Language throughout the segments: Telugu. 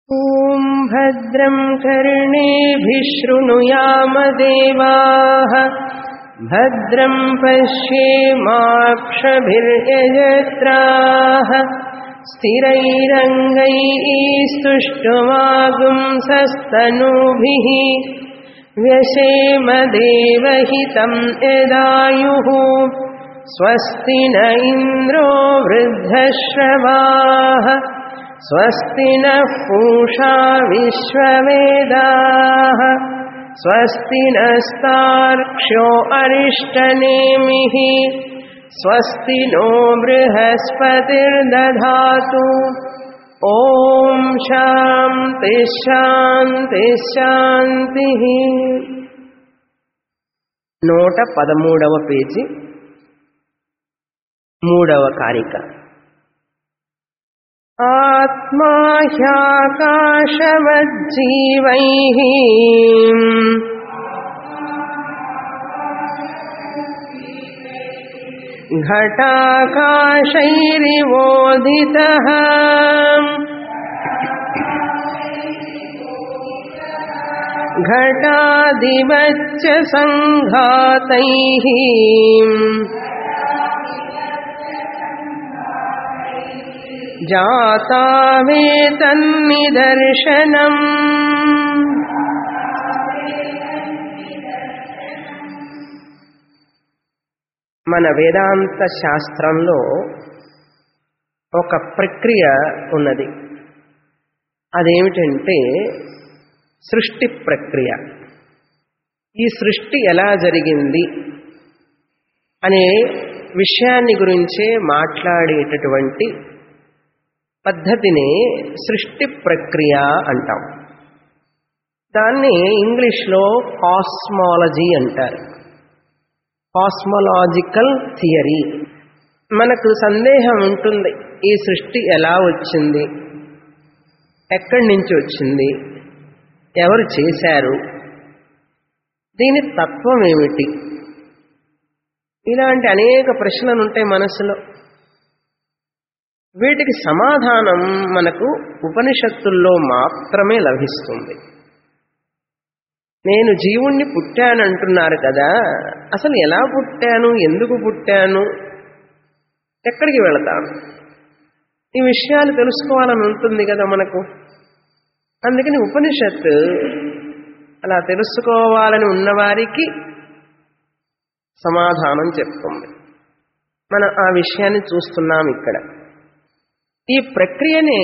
ॐ भद्रं कर्णेभिः शृणुयाम देवाः भद्रं पश्येमाक्षभिर्यजत्राः स्थिरैरङ्गैस्तुष्टुवागुंसस्तनूभिः व्यशेम देवहितं यदायुः स्वस्ति न इन्द्रो वृद्धश्रवाः स्वस्ति नः पूषा विश्ववेदाः स्वस्ति नस्तार्क्ष्यो अरिष्टनेमिः स्वस्ति नो बृहस्पतिर्दधातु ॐ शान्ति शान्ति शान्तिः 113వ పేజీ 3వ కారిక आत्मा ह्याकाशवज्जीवैः घटाकाशैरिवोदितः घटादिवच्च संघातैः जाता वेतन्निदर्शनम् మన వేదాంత శాస్త్రంలో ఒక ప్రక్రియ ఉన్నది. అదేమిటంటే సృష్టి ప్రక్రియ. ఈ సృష్టి ఎలా జరిగింది అనే విషయాన్ని గురించే మాట్లాడేటటువంటి పద్ధతిని సృష్టి ప్రక్రియ అంటాం. దాన్ని ఇంగ్లీష్లో కాస్మాలజీ అంటారు. Cosmological theory. మనకు సందేహం ఉంటుంది, ఈ సృష్టి ఎలా వచ్చింది, ఎక్కడి నుంచి వచ్చింది, ఎవరు చేశారు, దీని తత్వం ఏమిటి, ఇలాంటి అనేక ప్రశ్నలు ఉంటాయి మనసులో. వీటికి సమాధానం మనకు ఉపనిషత్తుల్లో మాత్రమే లభిస్తుంది. నేను జీవుణ్ణి పుట్టానంటున్నారు కదా, అసలు ఎలా పుట్టాను, ఎందుకు పుట్టాను, ఎక్కడికి వెళతాను, ఈ విషయాలు తెలుసుకోవాలని ఉంటుంది కదా మనకు. అందుకని ఉపనిషత్తు అలా తెలుసుకోవాలని ఉన్నవారికి సమాధానం చెప్తుంది. మనం ఆ విషయాన్ని చూస్తున్నాం ఇక్కడ. ఈ ప్రక్రియనే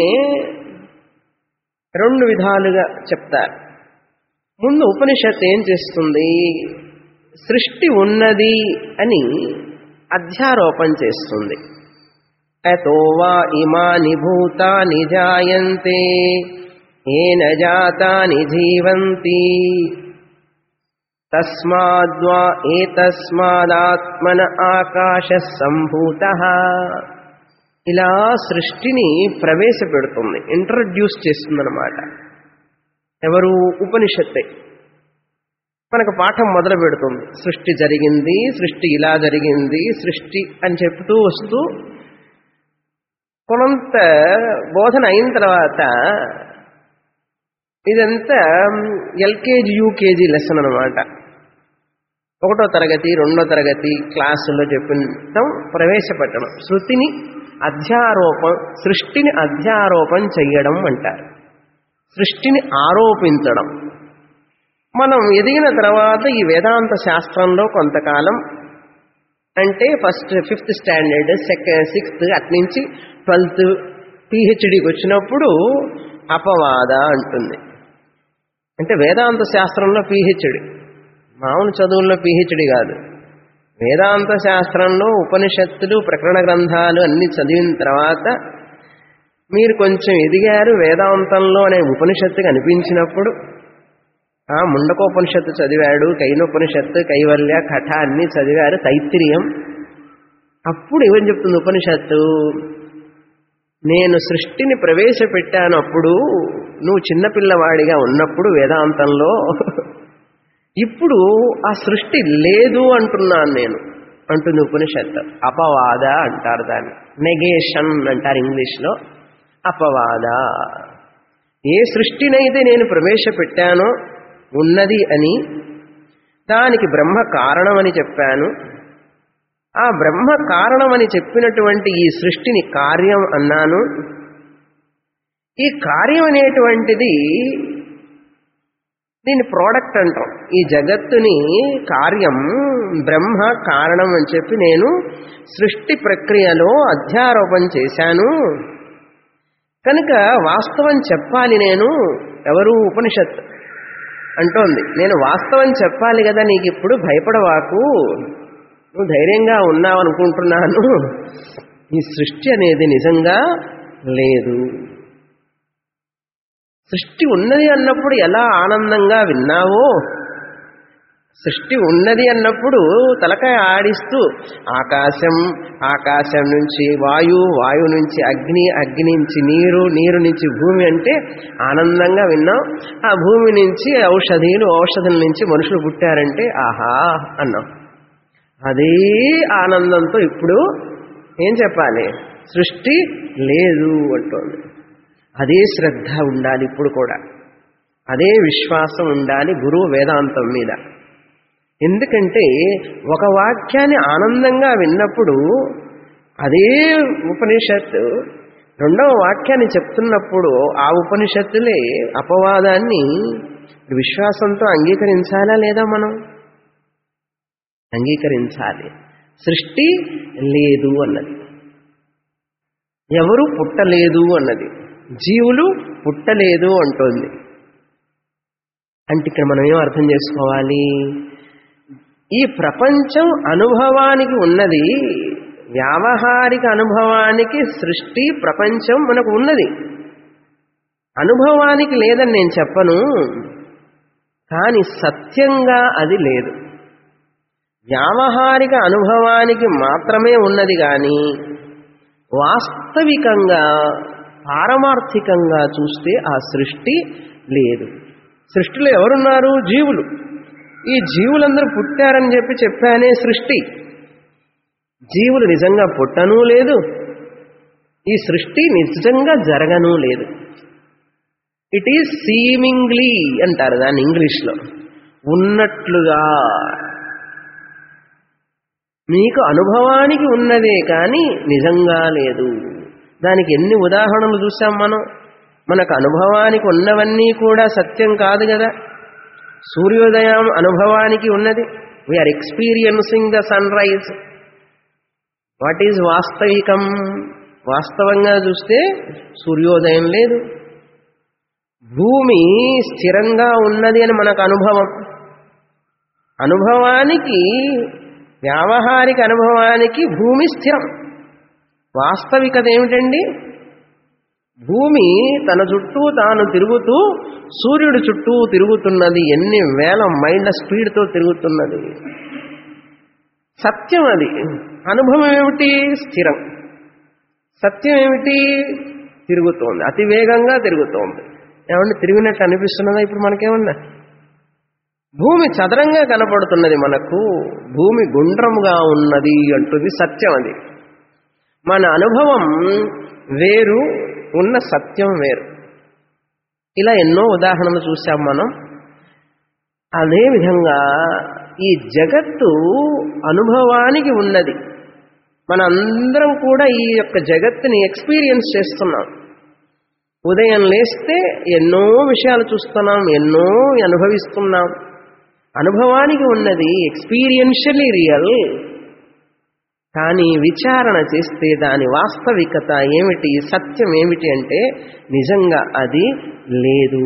2 విధాలుగా చెప్తారు. ముందు ఉపనిషత్తు ఏం చేస్తుంది, సృష్టి ఉన్నది అని అధ్యారోపణ చేస్తుంది. అతో వా ఇమాని భూతాని జాయంతే ఏన జాతాని జీవంతి తస్మాద్వా ఏతస్మాదాత్మన ఆకాశ సంభూతః. ఇలా సృష్టిని ప్రవేశపెడుతుంది, ఇంట్రడ్యూస్ చేస్తుందన్నమాట. ఎవరు? ఉపనిషత్తే. మనకు పాఠం మొదలు పెడుతుంది. సృష్టి జరిగింది, సృష్టి ఇలా జరిగింది, సృష్టి అని చెప్తూ వస్తూ కొంత బోధన అయిన తర్వాత ఇదంతా ఎల్కేజీ యూకేజీ లెసన్ అనమాట. 1వ తరగతి 2వ తరగతి క్లాసుల్లో చెప్పడం, ప్రవేశపెట్టడం, శృతిని సృష్టిని అధ్యారోపణ చెయ్యడం అంటారు. సృష్టిని ఆరోపించడం. మనం ఎదిగిన తర్వాత ఈ వేదాంత శాస్త్రంలో కొంతకాలం, అంటే ఫస్ట్ 5th స్టాండర్డ్, 6th, అట్నుంచి 12th, పిహెచ్డికి వచ్చినప్పుడు అపవాద అంటుంది. అంటే వేదాంత శాస్త్రంలో పిహెచ్డి, మామూలు చదువుల్లో పిహెచ్డి కాదు. వేదాంత శాస్త్రంలో ఉపనిషత్తులు, ప్రకరణ గ్రంథాలు అన్ని చదివిన తర్వాత మీరు కొంచెం ఎదిగారు, వేదాంతంలో అనే ఉపనిషత్తు కనిపించినప్పుడు, ముండకోపనిషత్తు చదివాడు, కైనోపనిషత్తు, కైవల్య, కఠ అన్నీ చదివారు, తైత్తిరీయం. అప్పుడు ఏమని చెప్తుంది ఉపనిషత్తు, నేను సృష్టిని ప్రవేశపెట్టాను, అప్పుడు నువ్వు చిన్నపిల్లవాడిగా ఉన్నప్పుడు వేదాంతంలో, ఇప్పుడు ఆ సృష్టి లేదు అంటున్నాను నేను అంటుంది ఉపనిషత్తు. అపవాద అంటారు దాన్ని, నెగేషన్ అంటారు ఇంగ్లీష్లో. అపవాద. ఏ సృష్టినైతే నేను ప్రవేశపెట్టానో ఉన్నది అని, దానికి బ్రహ్మ కారణమని చెప్పాను. ఆ బ్రహ్మ కారణమని చెప్పినటువంటి ఈ సృష్టిని కార్యం అన్నాను. ఈ కార్యం అనేటువంటిది దీని ప్రోడక్ట్ అంటాం. ఈ జగత్తుని కార్యం బ్రహ్మ కారణం అని చెప్పి నేను సృష్టి ప్రక్రియలో అధ్యారోపణ చేశాను. కనుక వాస్తవం చెప్పాలి నేను. ఎవరు? ఉపనిషత్ అంటోంది. నేను వాస్తవం చెప్పాలి కదా, నీకు ఇప్పుడు భయపడవాకు, నువ్వు ధైర్యంగా ఉన్నావు అనుకుంటున్నాను. ఈ సృష్టి అనేది నిజంగా లేదు. సృష్టి ఉన్నది అన్నప్పుడు ఎలా ఆనందంగా విన్నావో, సృష్టి ఉన్నది అన్నప్పుడు తలకాయ ఆడిస్తూ ఆకాశం, ఆకాశం నుంచి వాయు, వాయు నుంచి అగ్ని, అగ్ని నుంచి నీరు, నీరు నుంచి భూమి అంటే ఆనందంగా విన్నాం. ఆ భూమి నుంచి ఔషధీలు, ఔషధుల నుంచి మనుషులు పుట్టారంటే ఆహా అన్నాం. అదే ఆనందంతో ఇప్పుడు ఏం చెప్పాలి? సృష్టి లేదు అంటోంది. అదే శ్రద్ధ ఉండాలి ఇప్పుడు కూడా, అదే విశ్వాసం ఉండాలి గురువు వేదాంతం మీద. ఎందుకంటే ఒక వాక్యాన్ని ఆనందంగా విన్నప్పుడు అదే ఉపనిషత్తు రెండవ వాక్యాన్ని చెప్తున్నప్పుడు ఆ ఉపనిషత్తులే అపవాదాన్ని విశ్వాసంతో అంగీకరించాలా లేదా? మనం అంగీకరించాలి. సృష్టి లేదు అన్నది, ఎవరు పుట్టలేదు అన్నది, జీవులు పుట్టలేదు అంటోంది. అంటే ఇక్కడ మనం ఏం అర్థం చేసుకోవాలి? ఈ ప్రపంచం అనుభవానికి ఉన్నది, వ్యావహారిక అనుభవానికి సృష్టి ప్రపంచం మనకు ఉన్నది. అనుభవానికి లేదని నేను చెప్పను, కానీ సత్యంగా అది లేదు. వ్యావహారిక అనుభవానికి మాత్రమే ఉన్నది కానీ వాస్తవికంగా పారమార్థికంగా చూస్తే ఆ సృష్టి లేదు. సృష్టిలో ఎవరున్నారు? జీవులు. ఈ జీవులందరూ పుట్టారని చెప్పానే సృష్టి. జీవులు నిజంగా పుట్టనూ లేదు, ఈ సృష్టి నిజంగా జరగనూ లేదు. ఇట్ ఈజ్ సీమింగ్లీ అంటారు దాన్ని ఇంగ్లీష్లో, ఉన్నట్లుగా. మీకు అనుభవానికి ఉన్నదే కానీ నిజంగా లేదు. దానికి ఎన్ని ఉదాహరణలు చూసాం మనం. మనకు అనుభవానికి ఉన్నవన్నీ కూడా సత్యం కాదు కదా. సూర్యోదయం అనుభవానికి ఉన్నది, we are experiencing the sunrise. What is వాస్తవికం? వాస్తవంగా చూస్తే సూర్యోదయం లేదు. భూమి స్థిరంగా ఉన్నది అని మనకు అనుభవం. అనుభవానికి, వ్యావహారిక అనుభవానికి భూమి స్థిరం. వాస్తవికత ఏమిటండి? భూమి తన చుట్టూ తాను తిరుగుతూ సూర్యుడి చుట్టూ తిరుగుతున్నది. ఎన్ని వేల మైళ్ళ స్పీడ్తో తిరుగుతున్నది. సత్యం అది. అనుభవం ఏమిటి? స్థిరం. సత్యం ఏమిటి? తిరుగుతోంది, అతి వేగంగా తిరుగుతోంది. ఏమంటే తిరిగినట్టు అనిపిస్తున్నదా ఇప్పుడు మనకేమన్నా? భూమి చదరంగా కనపడుతున్నది మనకు, భూమి గుండ్రముగా ఉన్నది అంటుంది సత్యం. అది మన అనుభవం వేరు, ఉన్న సత్యం వేరు. ఇలా ఎన్నో ఉదాహరణలు చూసాం మనం. అదేవిధంగా ఈ జగత్తు అనుభవానికి ఉన్నది. మనందరం కూడా ఈ యొక్క జగత్తుని ఎక్స్పీరియన్స్ చేస్తున్నాం. ఉదయం లేస్తే ఎన్నో విషయాలు చూస్తున్నాం, ఎన్నో అనుభవిస్తున్నాం. అనుభవానికి ఉన్నది, ఎక్స్పీరియన్షియల్లీ రియల్. కానీ విచారణ చేస్తే దాని వాస్తవికత ఏమిటి, సత్యం ఏమిటి అంటే నిజంగా అది లేదు.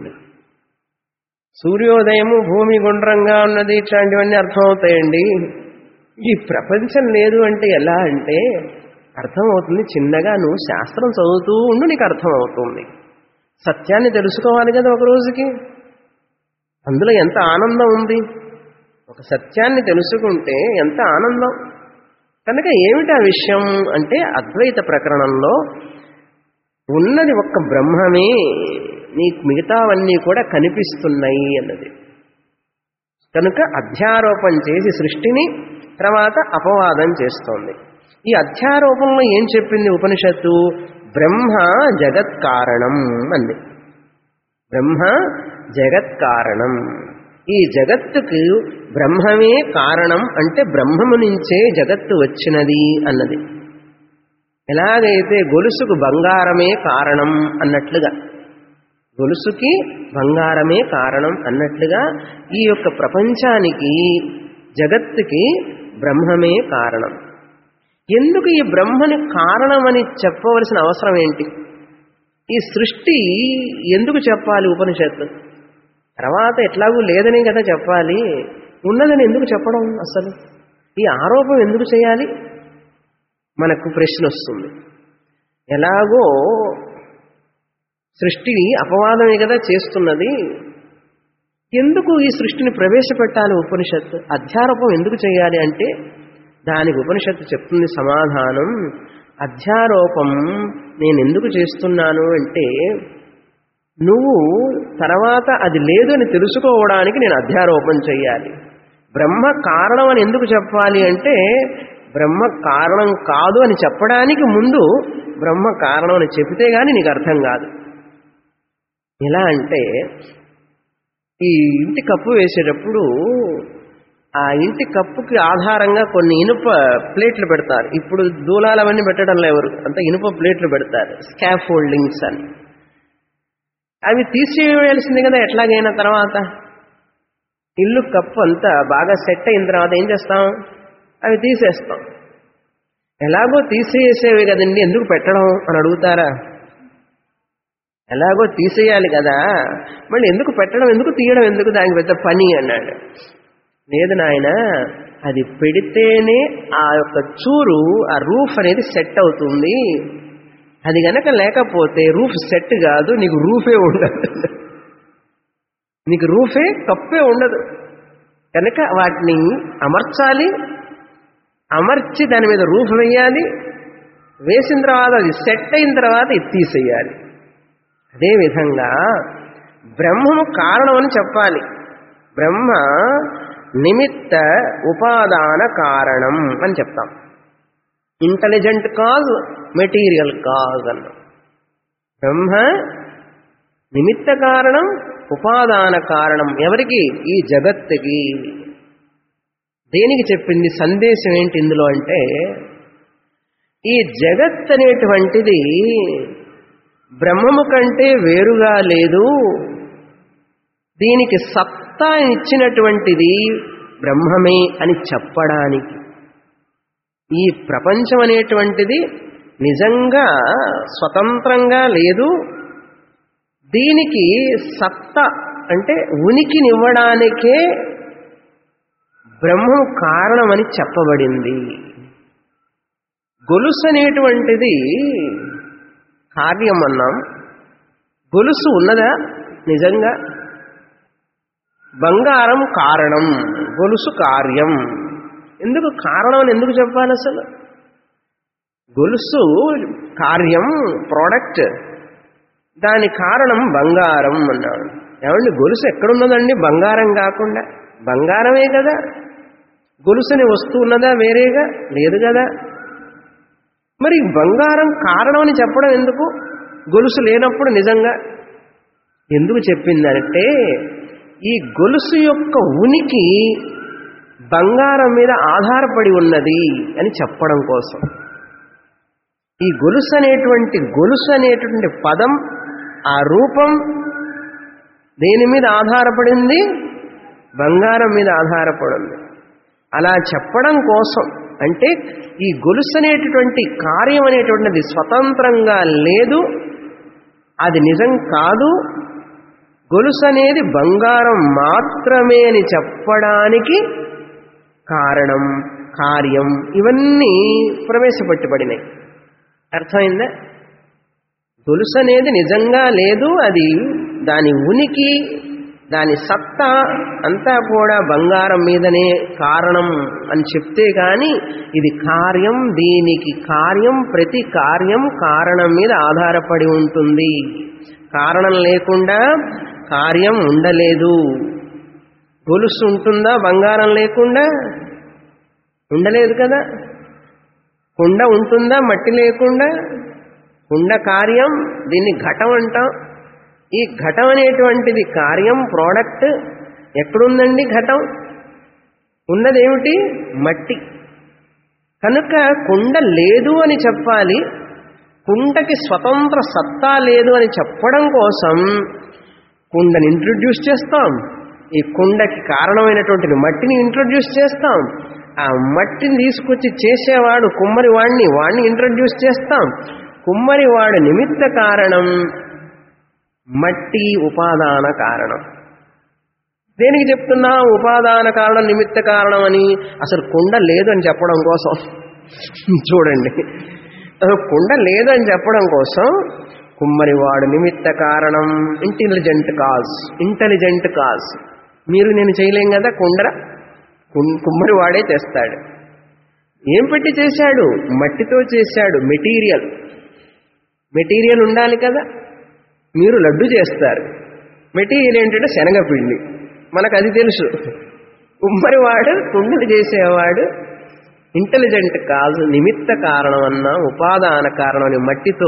సూర్యోదయము, భూమి గుండ్రంగా ఉన్నది, ఇట్లాంటివన్నీ అర్థమవుతాయండి. ఈ ప్రపంచం లేదు అంటే ఎలా అంటే అర్థమవుతుంది. చిన్నగా నువ్వు శాస్త్రం చదువుతూ ఉండు, నీకు అర్థమవుతుంది. సత్యాన్ని తెలుసుకోవాలి కదా ఒక రోజుకి. అందులో ఎంత ఆనందం ఉంది. ఒక సత్యాన్ని తెలుసుకుంటే ఎంత ఆనందం. కనుక ఏమిటి ఆ విషయం అంటే అద్వైత ప్రకరణంలో ఉన్నది ఒక్క బ్రహ్మమే, నీకు మిగతావన్నీ కూడా కనిపిస్తున్నాయి అన్నది. కనుక అధ్యారోపణ చేసి సృష్టిని తర్వాత అపవాదం చేస్తోంది. ఈ అధ్యారోపణలో ఏం చెప్పింది ఉపనిషత్తు? బ్రహ్మ జగత్ కారణం అంది. బ్రహ్మ జగత్కారణం. ఈ జగత్తుకు బ్రహ్మమే కారణం అంటే బ్రహ్మము నుంచే జగత్తు వచ్చినది అన్నది. ఎలాగైతే గొలుసుకు బంగారమే కారణం అన్నట్లుగా, గొలుసుకి బంగారమే కారణం అన్నట్లుగా ఈ యొక్క ప్రపంచానికి జగత్తుకి బ్రహ్మమే కారణం. ఎందుకు ఈ బ్రహ్మని కారణమని చెప్పవలసిన అవసరం ఏంటి? ఈ సృష్టి ఎందుకు చెప్పాలి ఉపనిషత్తు? తర్వాత ఎట్లాగూ లేదని కదా చెప్పాలి, ఉన్నదని ఎందుకు చెప్పడం? అసలు ఈ ఆరోపం ఎందుకు చేయాలి? మనకు ప్రశ్న వస్తుంది. ఎలాగో సృష్టిని అపవాదమే కదా చేస్తున్నది, ఎందుకు ఈ సృష్టిని ప్రవేశపెట్టాలి ఉపనిషత్తు? అధ్యారోపం ఎందుకు చేయాలి అంటే దానికి ఉపనిషత్తు చెప్తుంది సమాధానం. అధ్యారోపం నేను ఎందుకు చేస్తున్నాను అంటే నువ్వు తర్వాత అది లేదు అని తెలుసుకోవడానికి నేను అధ్యారోపం చేయాలి. బ్రహ్మ కారణం అని ఎందుకు చెప్పాలి అంటే బ్రహ్మ కారణం కాదు అని చెప్పడానికి ముందు బ్రహ్మ కారణం అని చెబితే గాని నీకు అర్థం కాదు. ఎలా అంటే ఈ ఇంటి కప్పు వేసేటప్పుడు ఆ ఇంటి కప్పుకి ఆధారంగా కొన్ని ఇనుప ప్లేట్లు పెడతారు. ఇప్పుడు దూలాలు అవన్నీ పెట్టడం లేవరు, అంతా ఇనుప ప్లేట్లు పెడతారు, స్కాఫోల్డింగ్స్ అని. అవి తీసివేయాల్సింది కదా ఎట్లాగైనా. తర్వాత ఇల్లు కప్పు అంతా బాగా సెట్ అయిన తర్వాత ఏం చేస్తాం? అవి తీసేస్తాం. ఎలాగో తీసేసేవి కదండి, ఎందుకు పెట్టడం అని అడుగుతారా? ఎలాగో తీసేయాలి కదా, మళ్ళీ ఎందుకు పెట్టడం, ఎందుకు తీయడం, ఎందుకు దానికి పెద్ద పని అన్నాడు. లేదు నాయన, అది పెడితేనే ఆ యొక్క చూరు, ఆ రూఫ్ అనేది సెట్ అవుతుంది. అది గనక లేకపోతే రూఫ్ సెట్ కాదు, నీకు రూఫే ఉండదు, నీకు రూఫే కప్పే ఉండదు. కనుక వాటిని అమర్చాలి, అమర్చి దాని మీద రూఫ్ వేయాలి, వేసిన తర్వాత అది సెట్ అయిన తర్వాత ఇది తీసేయాలి. అదేవిధంగా బ్రహ్మము కారణం అని చెప్పాలి. బ్రహ్మ నిమిత్త ఉపాదాన కారణం అని చెప్తాం. ఇంటెలిజెంట్ కాజ్, మెటీరియల్ కాజ్ అన్న. బ్రహ్మ నిమిత్త కారణం, ఉపాదాన కారణం. ఎవరికి? ఈ జగత్తుకి. దేనికి చెప్పింది? సందేశం ఏంటి ఇందులో అంటే ఈ జగత్ అనేటువంటిది బ్రహ్మము కంటే వేరుగా లేదు, దీనికి సత్తా ఇచ్చినటువంటిది బ్రహ్మమే అని చెప్పడానికి. ఈ ప్రపంచం అనేటువంటిది నిజంగా స్వతంత్రంగా లేదు, దీనికి సత్తా అంటే ఉనికినివ్వడానికే బ్రహ్మం కారణమని చెప్పబడింది. గొలుసు అనేటువంటిది కార్యం అన్నాం. గొలుసు ఉన్నదా నిజంగా? బంగారం కారణం, గొలుసు కార్యం. ఎందుకు కారణం అని ఎందుకు చెప్పాలి అసలు? గొలుసు కార్యం, ప్రోడక్ట్, దాని కారణం బంగారం అన్నాడు. ఏమండి గొలుసు ఎక్కడున్నదండి బంగారం కాకుండా? బంగారమే కదా. గొలుసు అనే వస్తువు ఉన్నదా వేరేగా? లేదు కదా. మరి బంగారం కారణం అని చెప్పడం ఎందుకు? గొలుసు లేనప్పుడు నిజంగా ఎందుకు చెప్పిందంటే ఈ గొలుసు యొక్క ఉనికి బంగారం మీద ఆధారపడి ఉన్నది అని చెప్పడం కోసం. ఈ గొలుసు అనేటువంటి పదం, ఆ రూపం దేని మీద ఆధారపడింది? బంగారం మీద ఆధారపడింది. అలా చెప్పడం కోసం అంటే ఈ గొలుసు అనేటువంటి కార్యం అనేటువంటిది స్వతంత్రంగా లేదు, అది నిజం కాదు, గొలుసు అనేది బంగారం మాత్రమే అని చెప్పడానికి కారణం, కార్యం ఇవన్నీ ప్రవేశపెట్టబడినాయి. అర్థమైందా? గొలుసు అనేది నిజంగా లేదు, అది దాని ఉనికి, దాని సత్తా అంతా కూడా బంగారం మీదనే కారణం అని చెప్తే గాని ఇది కార్యం, దీనికి కార్యం, ప్రతి కార్యం కారణం మీద ఆధారపడి ఉంటుంది. కారణం లేకుండా కార్యం ఉండలేదు. గొలుసు ఉంటుందా బంగారం లేకుండా? ఉండలేదు కదా. కుండ ఉంటుందా మట్టి లేకుండా? కుండ కార్యం, దీన్ని ఘటం అంటాం. ఈ ఘటం అనేటువంటిది కార్యం, ప్రోడక్ట్. ఎక్కడుందండి ఘటం? ఉన్నదేమిటి? మట్టి. కనుక కుండ లేదు అని చెప్పాలి. కుండకి స్వతంత్ర సత్తా లేదు అని చెప్పడం కోసం కుండని ఇంట్రొడ్యూస్ చేస్తాం. ఈ కుండకి కారణమైనటువంటి మట్టిని ఇంట్రొడ్యూస్ చేస్తాం. ఆ మట్టిని తీసుకొచ్చి చేసేవాడు కుమ్మరి వాడిని ఇంట్రొడ్యూస్ చేస్తాం. కుమ్మరి వాడు నిమిత్త కారణం, మట్టి ఉపాదాన కారణం. దేనికి చెప్తున్నా ఉపాదాన కారణం నిమిత్త కారణం అని? అసలు కుండ లేదు అని చెప్పడం కోసం. చూడండి, కుండ లేదు అని చెప్పడం కోసం కుమ్మరివాడు నిమిత్త కారణం, ఇంటెలిజెంట్ కాజ్. మీరు నేను చేయలేం కదా. కుమ్మరివాడే చేస్తాడు. ఏం పెట్టి చేశాడు? మట్టితో చేశాడు. మెటీరియల్ ఉండాలి కదా. మీరు లడ్డు చేస్తారు, మెటీరియల్ ఏంటంటే శనగపిండి. మనకు అది తెలుసు. కుమ్మరివాడు కుండలు చేసేవాడు ఇంటెలిజెంట్ కాజ్, నిమిత్త కారణం అన్న ఉపాదాన కారణం అని మట్టితో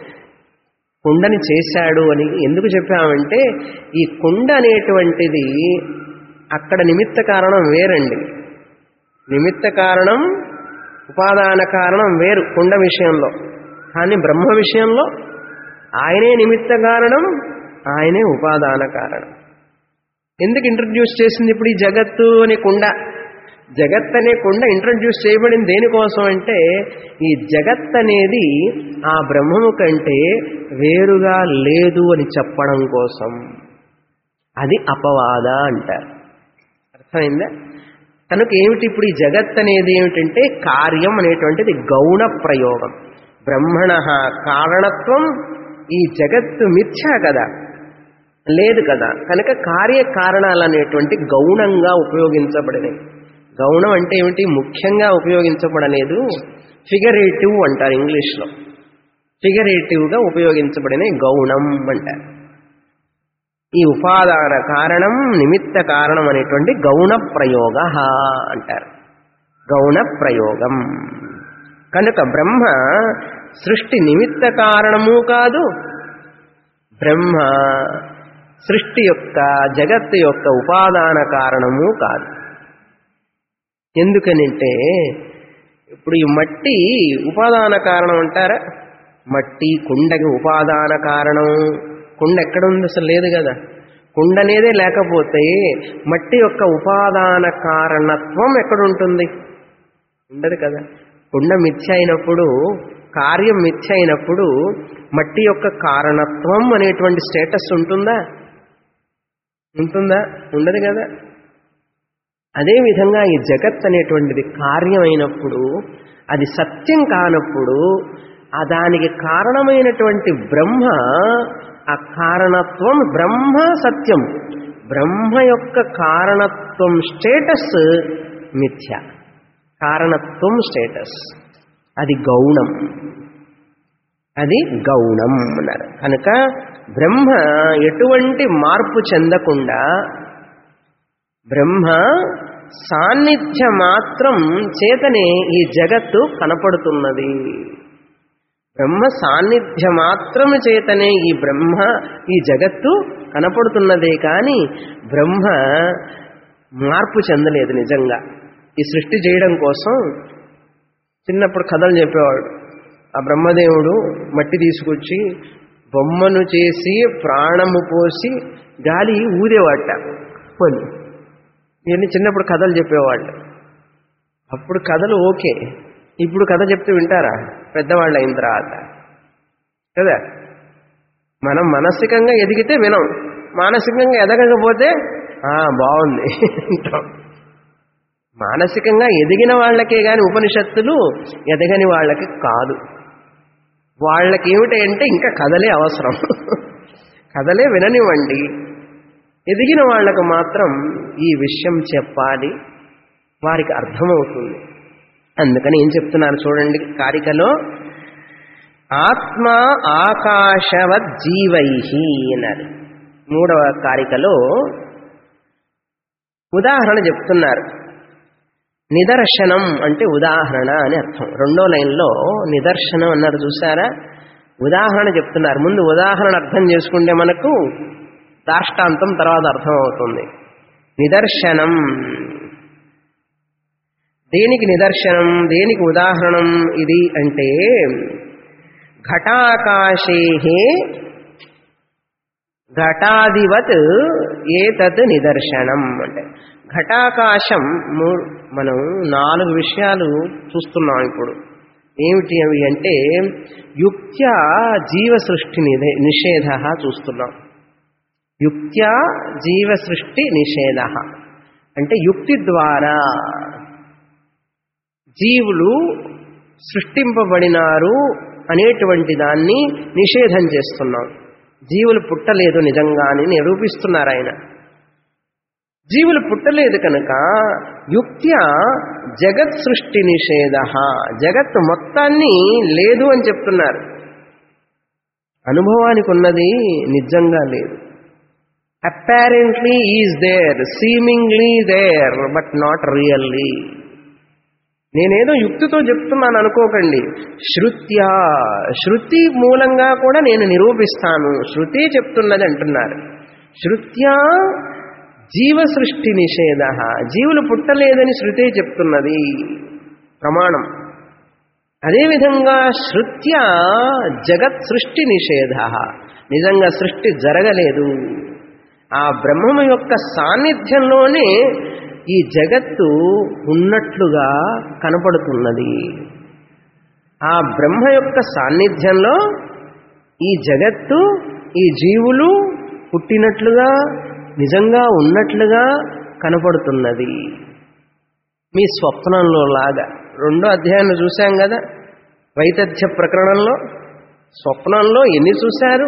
కుండని చేశాడు అని ఎందుకు చెప్పామంటే, ఈ కుండ అనేటువంటిది అక్కడ నిమిత్త కారణం వేరండి. నిమిత్త కారణం ఉపాదాన కారణం వేరు కుండ విషయంలో. కానీ బ్రహ్మ విషయంలో ఆయనే నిమిత్త కారణం, ఆయనే ఉపాదాన కారణం. ఎందుకు ఇంట్రడ్యూస్ చేసింది ఇప్పుడు ఈ జగత్తు అనే కుండ? జగత్ అనే కుండ ఇంట్రడ్యూస్ చేయబడింది దేనికోసం అంటే, ఈ జగత్ అనేది ఆ బ్రహ్మము కంటే వేరుగా లేదు అని చెప్పడం కోసం. అది అపవాద అంటారు. అర్థమైందా? కనుక ఏమిటి ఇప్పుడు ఈ జగత్ అనేది ఏమిటంటే కార్యం అనేటువంటిది గౌణ ప్రయోగం. బ్రహ్మణ కారణత్వం. ఈ జగత్తు మిథ్యా కదా, లేదు కదా. కనుక కార్యకారణాలు అనేటువంటి గౌణంగా ఉపయోగించబడినవి. గౌణం అంటే ఏమిటి? ముఖ్యంగా ఉపయోగించబడలేదు. ఫిగరేటివ్ అంటారు ఇంగ్లీష్లో. ఫిగరేటివ్గా ఉపయోగించబడిన గౌణం అంటారు. ఈ ఉపాదాన కారణం, నిమిత్త కారణం అనేటువంటి గౌణ ప్రయోగ అంటారు. గౌణ ప్రయోగం. కనుక బ్రహ్మ సృష్టి నిమిత్త కారణము కాదు, బ్రహ్మ సృష్టి యొక్క జగత్తు యొక్క ఉపాదాన కారణము కాదు. ఎందుకనంటే ఇప్పుడు ఈ మట్టి ఉపాదాన కారణం అంటారా? మట్టి కుండకి ఉపాదాన కారణం. కుండ ఎక్కడుంది? అసలు లేదు కదా. కుండ అనేదే లేకపోతే మట్టి యొక్క ఉపాదాన కారణత్వం ఎక్కడుంటుంది? ఉండదు కదా. కుండ మిథ్య అయినప్పుడు, కార్యం మిథ్య అయినప్పుడు మట్టి యొక్క కారణత్వం అనేటువంటి స్టేటస్ ఉంటుందా? ఉండదు కదా. అదేవిధంగా ఈ జగత్ అనేటువంటిది కార్యమైనప్పుడు, అది సత్యం కానప్పుడు, దానికి కారణమైనటువంటి బ్రహ్మ, ఆ కారణత్వం బ్రహ్మ సత్యం. బ్రహ్మ యొక్క కారణత్వం స్టేటస్ మిథ్య. కారణత్వం స్టేటస్ అది గౌణం. అది గౌణం అన్నారు. కనుక బ్రహ్మ ఎటువంటి మార్పు చెందకుండా, బ్రహ్మ సాన్నిధ్య మాత్రం చేతనే ఈ జగత్తు కనపడుతున్నది. బ్రహ్మ సాన్నిధ్య మాత్రము చేతనే ఈ జగత్తు కనపడుతున్నదే కానీ బ్రహ్మ మార్పు చెందలేదు. నిజంగా ఈ సృష్టి చేయడం కోసం చిన్నప్పుడు కథలు చెప్పేవాడు. ఆ బ్రహ్మదేవుడు మట్టి తీసుకొచ్చి బొమ్మను చేసి ప్రాణము పోసి గాలి ఊదేవాట కొని. ఇవన్నీ చిన్నప్పుడు కథలు చెప్పేవాళ్ళు. అప్పుడు కథలు ఓకే. ఇప్పుడు కథ చెప్తే వింటారా? పెద్దవాళ్ళు అయిన తర్వాత కదా. మనం మానసికంగా ఎదిగితే వినం, మానసికంగా ఎదగకపోతే బాగుంది అంటాం. మానసికంగా ఎదిగిన వాళ్ళకే కానీ ఉపనిషత్తులు, ఎదగని వాళ్ళకి కాదు. వాళ్ళకి ఏమిటంటే ఇంకా కథలే అవసరం. కథలే విననివ్వండి. ఎదిగిన వాళ్లకు మాత్రం ఈ విషయం చెప్పాలి, వారికి అర్థమవుతుంది. అందుకని ఏం చెప్తున్నారు చూడండి కారికలో, ఆత్మ ఆకాశవత్ జీవైహి అన్నారు. 3వ కారికలో ఉదాహరణ చెప్తున్నారు. నిదర్శనం అంటే ఉదాహరణ అని అర్థం. 2వ లైన్లో నిదర్శనం అన్నారు చూసారా? ఉదాహరణ చెప్తున్నారు. ముందు ఉదాహరణ అర్థం చేసుకుంటే మనకు దాష్టాంతం తర్వాత అర్థం అవుతుంది. నిదర్శనం, దేనికి నిదర్శనం, దేనికి ఉదాహరణం ఇది అంటే ఘటాకాశే ఘటాదివత్ ఏతత్ నిదర్శనం అంటే ఘటాకాశం. మనం 4 విషయాలు చూస్తున్నాం ఇప్పుడు. ఏమిటి అవి అంటే యుక్త్యా జీవ సృష్టి నిషేధ చూస్తున్నాం. యుక్త్యా జీవ సృష్టి నిషేధ అంటే యుక్తి ద్వారా జీవులు సృష్టింపబడినారు అనేటువంటి దాన్ని నిషేధం చేస్తున్నాం. జీవులు పుట్టలేదు నిజంగా అని నిరూపిస్తున్నారు ఆయన. జీవులు పుట్టలేదు కనుక యుక్త్యా జగత్ సృష్టి నిషేధ, జగత్ మొత్తాన్ని లేదు అని చెప్తున్నారు. అనుభవానికి ఉన్నది నిజంగా లేదు. Apparently is there, seemingly there, but not really. నేనేదో యుక్తితో చెప్తున్నాను అనుకోకండి. శృత్యా, శృతి మూలంగా కూడా నేను నిరూపిస్తాను. శృతి చెప్తున్నది అంటున్నారు. శృత్యా జీవ సృష్టి నిషేధ, జీవులు పుట్టలేదని శృతే చెప్తున్నది ప్రమాణం. అదేవిధంగా శృత్యా జగత్ సృష్టి నిషేధ, నిజంగా సృష్టి జరగలేదు. ఆ బ్రహ్మము యొక్క సాన్నిధ్యంలోనే ఈ జగత్తు ఉన్నట్లుగా కనపడుతున్నది. ఆ బ్రహ్మ యొక్క సాన్నిధ్యంలో ఈ జగత్తు, ఈ జీవులు పుట్టినట్లుగా నిజంగా ఉన్నట్లుగా కనపడుతున్నది. మీ స్వప్నంలో లాగా 2వ అధ్యాయాన్ని చూశాం కదా వైతథ్య ప్రకరణంలో. స్వప్నంలో ఎన్ని చూశారు?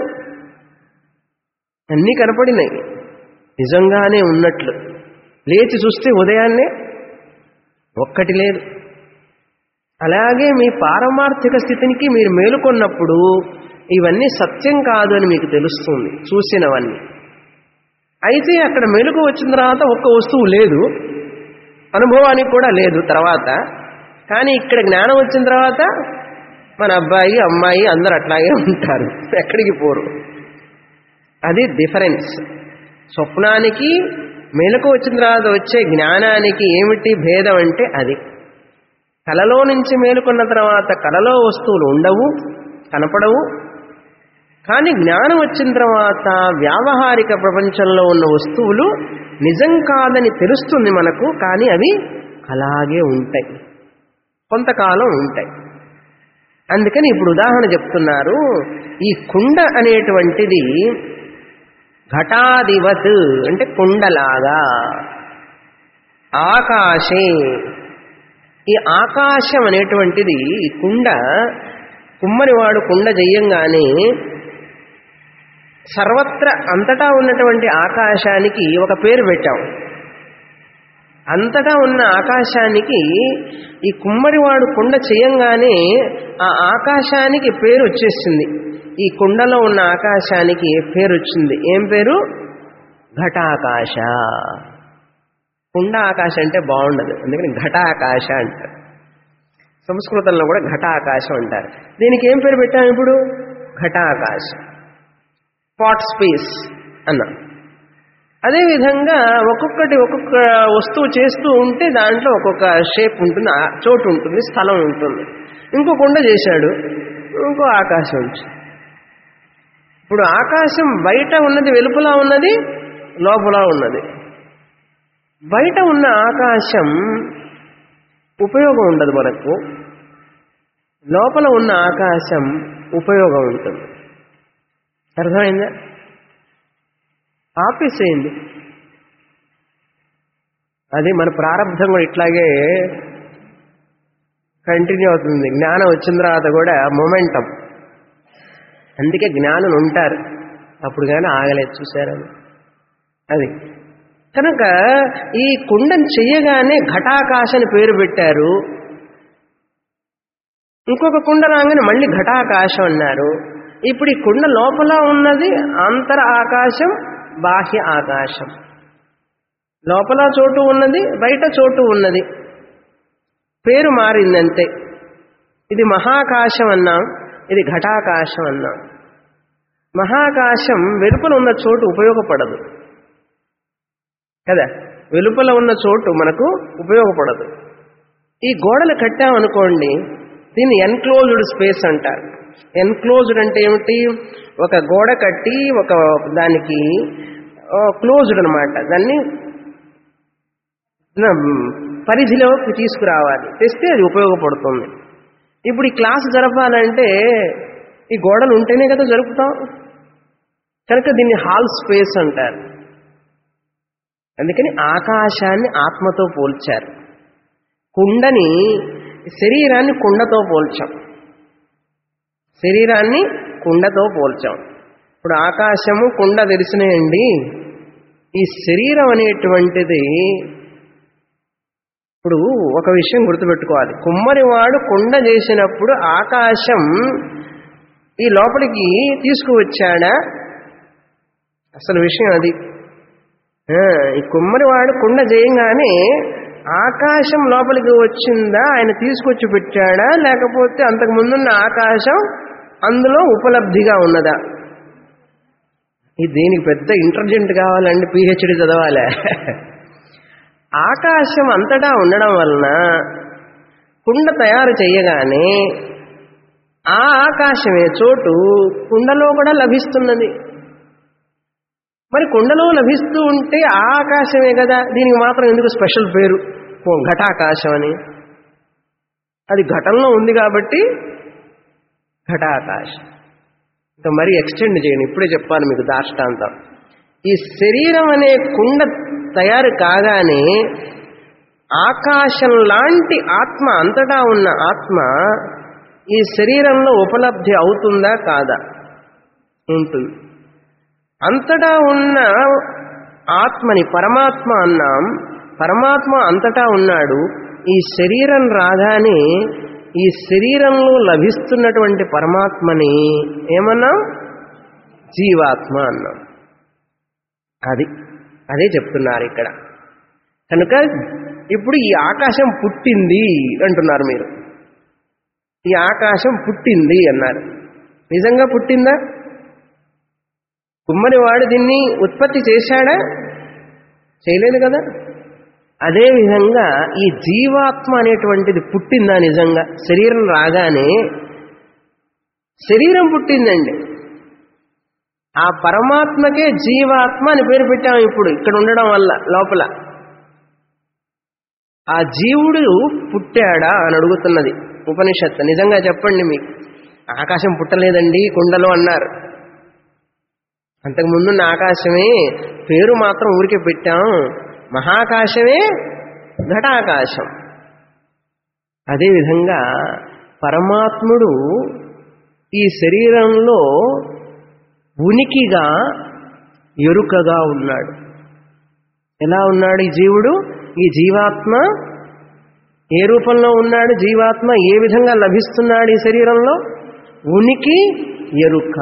అన్నీ కనపడినాయి నిజంగానే ఉన్నట్లు. లేచి చూస్తే ఉదయాన్నే ఒక్కటి లేదు. అలాగే మీ పారమార్థిక స్థితికి మీరు మేలుకొన్నప్పుడు ఇవన్నీ సత్యం కాదు అని మీకు తెలుస్తుంది చూసినవన్నీ. అయితే అక్కడ మెలకు వచ్చిన తర్వాత ఒక్క వస్తువు లేదు, అనుభవానికి కూడా లేదు తర్వాత. కానీ ఇక్కడ జ్ఞానం వచ్చిన తర్వాత మన అబ్బాయి అమ్మాయి అందరూ అట్లాగే ఉంటారు, ఎక్కడికి పోరు. అది డిఫరెన్స్. స్వప్నానికి మెలకు వచ్చిన తర్వాత వచ్చే జ్ఞానానికి ఏమిటి భేదం అంటే అది. కలలో నుంచి మేలుకున్న తర్వాత కలలో వస్తువులు ఉండవు, కనపడవు. కానీ జ్ఞానం వచ్చిన తర్వాత వ్యావహారిక ప్రపంచంలో ఉన్న వస్తువులు నిజం కాదని తెలుస్తుంది మనకు. కానీ అవి అలాగే ఉంటాయి, కొంతకాలం ఉంటాయి. అందుకని ఇప్పుడు ఉదాహరణ చెప్తున్నారు. ఈ కుండ అనేటువంటిది ఘటాదివత్ అంటే కుండలాగా, ఆకాశే ఈ ఆకాశం అనేటువంటిది కుండ. కుమ్మరివాడు కుండ చెయ్యంగానే సర్వత్ర అంతటా ఉన్నటువంటి ఆకాశానికి ఒక పేరు పెట్టాం. అంతటా ఉన్న ఆకాశానికి ఈ కుమ్మరివాడు కుండ చేయంగానే ఆ ఆకాశానికి పేరు వచ్చేసింది. ఈ కుండలో ఉన్న ఆకాశానికి పేరు వచ్చింది. ఏం పేరు? ఘటాకాశ. కుండ ఆకాశం అంటే బాగుండదు, అందుకని ఘటాకాశ అంటారు. సంస్కృతంలో కూడా ఘటాకాశం అంటారు. దీనికి ఏం పేరు పెట్టాం ఇప్పుడు? ఘటాకాశం, పాట్ స్పేస్ అన్నా. అదేవిధంగా ఒక్కొక్కటి ఒక్కొక్క వస్తువు చేస్తూ ఉంటే దాంట్లో ఒక్కొక్క షేప్ ఉంటుంది, చోటు ఉంటుంది, స్థలం ఉంటుంది. ఇంకో కుండ చేశాడు, ఇంకో ఆకాశం ఉంటుంది. ఇప్పుడు ఆకాశం బయట ఉన్నది వెలుపల ఉన్నది, లోపల ఉన్నది. బయట ఉన్న ఆకాశం ఉపయోగం ఉండదు మనకు, లోపల ఉన్న ఆకాశం ఉపయోగం ఉంటుంది. అర్థమైందా? ఆపేసేయండి. అది మన ప్రారంభం కూడా ఇట్లాగే కంటిన్యూ అవుతుంది. జ్ఞానం వచ్చిన తర్వాత కూడా మొమెంటం. అందుకే జ్ఞానులు ఉంటారు, అప్పుడు కానీ ఆగలేదు. చూశారని అది కనుక ఈ కుండను చెయ్యగానే ఘటాకాశని పేరు పెట్టారు. ఇంకొక కుండ రాగానే మళ్ళీ ఘటాకాశం అన్నారు. ఇప్పుడు ఈ కుండ లోపల ఉన్నది అంతర ఆకాశం, బాహ్య ఆకాశం. లోపల చోటు ఉన్నది, బయట చోటు ఉన్నది, పేరు మారిందంతే. ఇది మహాకాశం అన్నాం, ఇది ఘటాకాశం అన్నాం. మహాకాశం వెలుపల ఉన్న చోటు ఉపయోగపడదు కదా, వెలుపల ఉన్న చోటు మనకు ఉపయోగపడదు. ఈ గోడలు కట్టామనుకోండి, దీన్ని ఎన్క్లోజ్డ్ స్పేస్ అంటారు. ఎన్క్లోజ్డ్ అంటే ఏమిటి? ఒక గోడ కట్టి ఒక దానికి క్లోజ్డ్ అనమాట, దాన్ని పరిధిలోకి తీసుకురావాలి, తెస్తే అది ఉపయోగపడుతుంది. ఇప్పుడు ఈ క్లాస్ జరపాలంటే ఈ గోడలు ఉంటేనే కదా జరుపుతాం, కనుక దీన్ని హాల్ స్పేస్ అంటారు. అందుకని ఆకాశాన్ని ఆత్మతో పోల్చారు. కుండని, శరీరాన్ని కుండతో పోల్చాం. శరీరాన్ని కుండతో పోల్చాం. ఇప్పుడు ఆకాశము కుండ తెలిసినాయండి. ఈ శరీరం అనేటువంటిది, ఇప్పుడు ఒక విషయం గుర్తుపెట్టుకోవాలి. కుమ్మరివాడు కుండ చేసినప్పుడు ఆకాశం ఈ లోపలికి తీసుకువచ్చాడా? అసలు విషయం అది. ఈ కుమ్మరివాడు కుండ చేయంగానే ఆకాశం లోపలికి వచ్చిందా, ఆయన తీసుకొచ్చి పెట్టాడా, లేకపోతే అంతకు ముందున్న ఆకాశం అందులో ఉపలబ్ధిగా ఉన్నదా? ఇది దీనికి పెద్ద ఇంటెలిజెంట్ కావాలండి, పిహెచ్డి చదవాలి. ఆకాశం అంతటా ఉండడం వలన కుండ తయారు చేయగానే ఆ ఆకాశమే చోటు కుండలో కూడా లభిస్తున్నది. మరి కుండలో లభిస్తూ ఉంటే ఆ ఆకాశమే కదా, దీనికి మాత్రం ఎందుకు స్పెషల్ పేరు ఘటాకాశం అని? అది ఘటంలో ఉంది కాబట్టి ఘటాకాశం. ఇంకా మరీ ఎక్స్టెండ్ చేయండి, ఇప్పుడే చెప్పాను మీకు దాష్టాంతం. ఈ శరీరం అనే కుండ తయారు కాగానే ఆకాశం లాంటి ఆత్మ, అంతటా ఉన్న ఆత్మ ఈ శరీరంలో ఉపలబ్ధి అవుతుందా కాదా? ఉంటుంది. అంతటా ఉన్న ఆత్మని పరమాత్మ అన్నాం. పరమాత్మ అంతటా ఉన్నాడు. ఈ శరీరం రాగానే ఈ శరీరంలో లభిస్తున్నటువంటి పరమాత్మని ఏమన్నాం? జీవాత్మ అన్నాం. అదే చెప్తున్నారు ఇక్కడ. కనుక ఇప్పుడు ఈ ఆకాశం పుట్టింది అంటున్నారు మీరు. ఈ ఆకాశం పుట్టింది అన్నారు. నిజంగా పుట్టిందా? కుమ్మరివాడు దీన్ని ఉత్పత్తి చేశాడా? చేయలేదు కదా. అదేవిధంగా ఈ జీవాత్మ అనేటువంటిది పుట్టిందా నిజంగా? శరీరం రాగానే శరీరం పుట్టిందండి. ఆ పరమాత్మకే జీవాత్మ అని పేరు పెట్టాము. ఇప్పుడు ఇక్కడ ఉండడం వల్ల లోపల ఆ జీవుడు పుట్టాడా అని అడుగుతున్నది ఉపనిషత్తు. నిజంగా చెప్పండి, మీకు ఆకాశం పుట్టలేదండి కుండలో అన్నారు. అంతకుముందున్న ఆకాశమే, పేరు మాత్రం ఊరికే పెట్టాం. మహాకాశమే ఘటాకాశం. అదేవిధంగా పరమాత్ముడు ఈ శరీరంలో ఉనికిగా, ఎరుకగా ఉన్నాడు. ఎలా ఉన్నాడు ఈ జీవుడు? ఈ జీవాత్మ ఏ రూపంలో ఉన్నాడు? జీవాత్మ ఏ విధంగా లభిస్తున్నాడు ఈ శరీరంలో? ఉనికి, ఎరుక.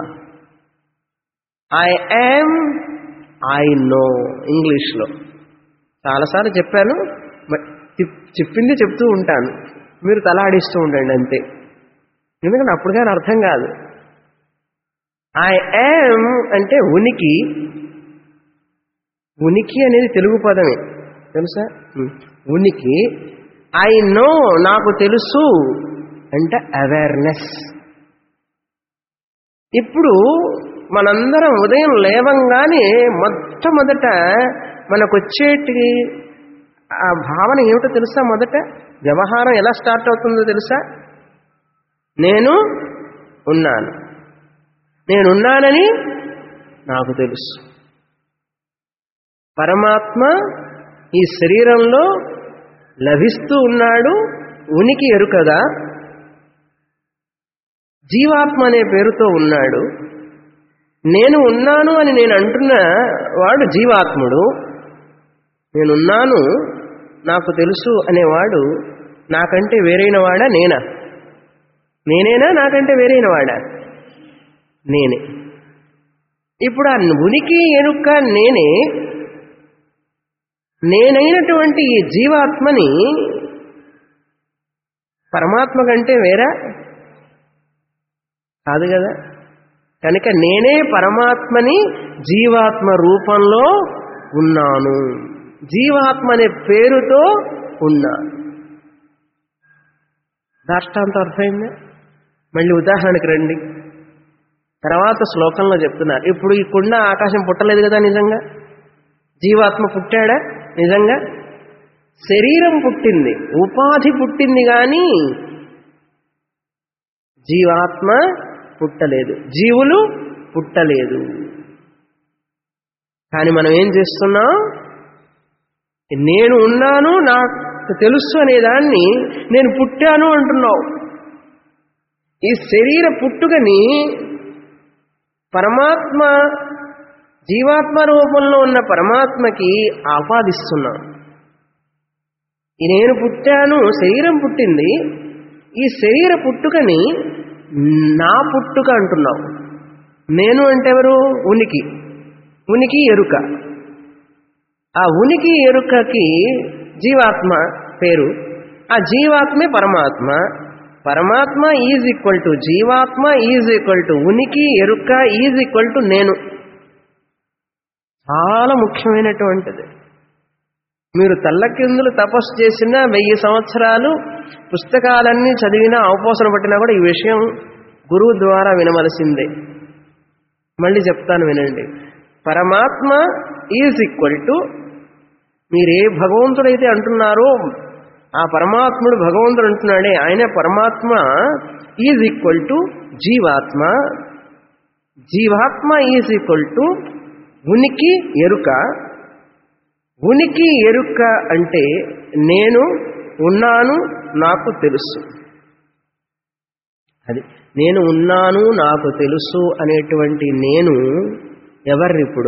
I am, I know. ఇంగ్లీష్లో చాలాసార్లు చెప్పాను, చెప్పింది చెప్తూ ఉంటాను, మీరు తలాడిస్తూ ఉండండి అంతే. ఎందుకంటే అప్పుడు కానీ అర్థం కాదు. ఐ యామ్ అంటే ఉనికి. ఉనికి అనేది తెలుగు పదమే, తెలుసా? ఉనికి. ఐ నో, నాకు తెలుసు అంటే అవేర్నెస్. ఇప్పుడు మనందరం ఉదయం లేవంగానే మొట్టమొదట మనకొచ్చేటి ఆ భావన ఏమిటో తెలుసా? మొదట వ్యవహారం ఎలా స్టార్ట్ అవుతుందో తెలుసా? నేను ఉన్నాను, నేనున్నానని నాకు తెలుసు. పరమాత్మ ఈ శరీరంలో లభిస్తూ ఉన్నాడు, ఉనికి ఎరుకగా. జీవాత్మ అనే పేరుతో ఉన్నాడు. నేను ఉన్నాను అని నేను అంటున్న వాడు జీవాత్ముడు. నేనున్నాను, నాకు తెలుసు అనేవాడు నాకంటే వేరైన వాడా? నేనా? నేనేనా నాకంటే వేరైన వాడా? నేనే. ఇప్పుడు ఆ ఉనికి ఎరుక నేనే. నేనైనటువంటి ఈ జీవాత్మని పరమాత్మ కంటే వేరా? కాదు కదా. కనుక నేనే పరమాత్మని జీవాత్మ రూపంలో ఉన్నాను, జీవాత్మ అనే పేరుతో ఉన్నాను. దాష్టాంతం అర్థమైందా? మళ్ళీ ఉదాహరణకి రండి. తర్వాత శ్లోకంలో చెప్తున్నారు. ఇప్పుడు ఈ కుండ ఆకాశం పుట్టలేదు కదా, నిజంగా జీవాత్మ పుట్టాడా? నిజంగా శరీరం పుట్టింది, ఉపాధి పుట్టింది, కానీ జీవాత్మ పుట్టలేదు, జీవులు పుట్టలేదు. కానీ మనం ఏం చేస్తున్నాం? నేను ఉన్నాను, నాకు తెలుసు అనేదాన్ని నేను పుట్టాను అంటున్నావు. ఈ శరీర పుట్టుకని పరమాత్మ జీవాత్మ రూపంలో ఉన్న పరమాత్మకి ఆపాదిస్తున్నాం. నేను పుట్టాను, శరీరం పుట్టింది, ఈ శరీర పుట్టుకని నా పుట్టుక అంటున్నావు. నేను అంటే ఎవరు? ఉనికి, ఉనికి ఎరుక. ఆ ఉనికి ఎరుకకి జీవాత్మ పేరు. ఆ జీవాత్మే పరమాత్మ. పరమాత్మ ఈజ్ ఈక్వల్ టు జీవాత్మ ఈజ్ ఈక్వల్ టు ఉనికి ఎరుక ఈజ్ ఈక్వల్ టు నేను. చాలా ముఖ్యమైనటువంటిది. మీరు తల్లకిందులు తపస్సు చేసినా 1000 సంవత్సరాలు పుస్తకాలన్నీ చదివినా అవపోసన పట్టినా కూడా ఈ విషయం గురువు ద్వారా వినవలసిందే. మళ్ళీ చెప్తాను వినండి. పరమాత్మ ఈజ్ ఈక్వల్ టు, మీరే భగవంతుడైతే అంటున్నారో ఆ పరమాత్ముడు భగవంతుడు అంటున్నాడే, ఆయన పరమాత్మ ఈజ్ ఈక్వల్ టు జీవాత్మ, జీవాత్మ ఈజ్ ఈక్వల్ టు ఉనికి ఎరుక. ఉనికి ఎరుక అంటే నేను ఉన్నాను, నాకు తెలుసు. అది నేను ఉన్నాను, నాకు తెలుసు అనేటువంటి నేను ఎవరిప్పుడు?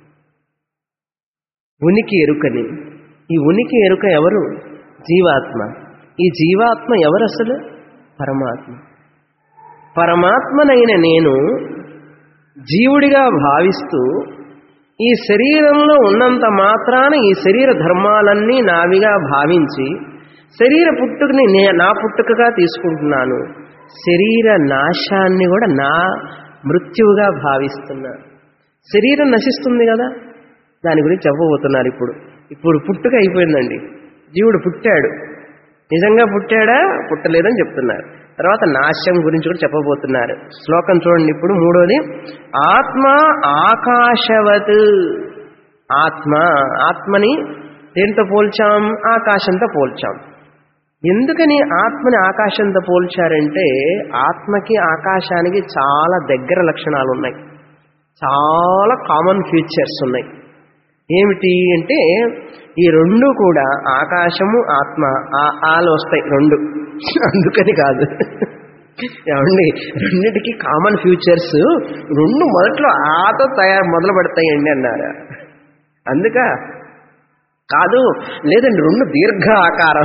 ఉనికి ఎరుకని. ఈ ఉనికి ఎరుక ఎవరు? జీవాత్మ. ఈ జీవాత్మ ఎవరు అసలు? పరమాత్మ. పరమాత్మనైన నేను జీవుడిగా భావిస్తూ ఈ శరీరంలో ఉన్నంత మాత్రాన ఈ శరీర ధర్మాలన్నీ నావిగా భావించి శరీర పుట్టుకని నా పుట్టుకగా తీసుకుంటున్నాను, శరీర నాశాన్ని కూడా నా మృత్యువుగా భావిస్తున్నా. శరీరం నశిస్తుంది కదా, దాని గురించి చెప్పబోతున్నారు. ఇప్పుడు పుట్టుక అయిపోయిందండి. జీవుడు పుట్టాడు, నిజంగా పుట్టాడా పుట్టలేదని చెప్తున్నారు. తర్వాత నాశం గురించి కూడా చెప్పబోతున్నారు. శ్లోకం చూడండి. ఇప్పుడు మూడోది, ఆత్మ ఆకాశవత్. ఆత్మ, ఆత్మని దేంతో పోల్చాం? ఆకాశంతో పోల్చాం. ఎందుకని ఆత్మని ఆకాశంతో పోల్చారంటే ఆత్మకి ఆకాశానికి చాలా దగ్గర లక్షణాలు ఉన్నాయి, చాలా కామన్ ఫీచర్స్ ఉన్నాయి. ఏమిటి అంటే ఈ రెండు కూడా ఆకాశము ఆత్మ ఆలు వస్తాయి రెండు, అందుకని కాదు. ఏమండి, రెండిటికి కామన్ ఫ్యూచర్స్ రెండు మొదట్లో ఆతో మొదలు పెడతాయండి అన్నారు. అందుక కాదు, లేదండి రెండు దీర్ఘ ఆకారం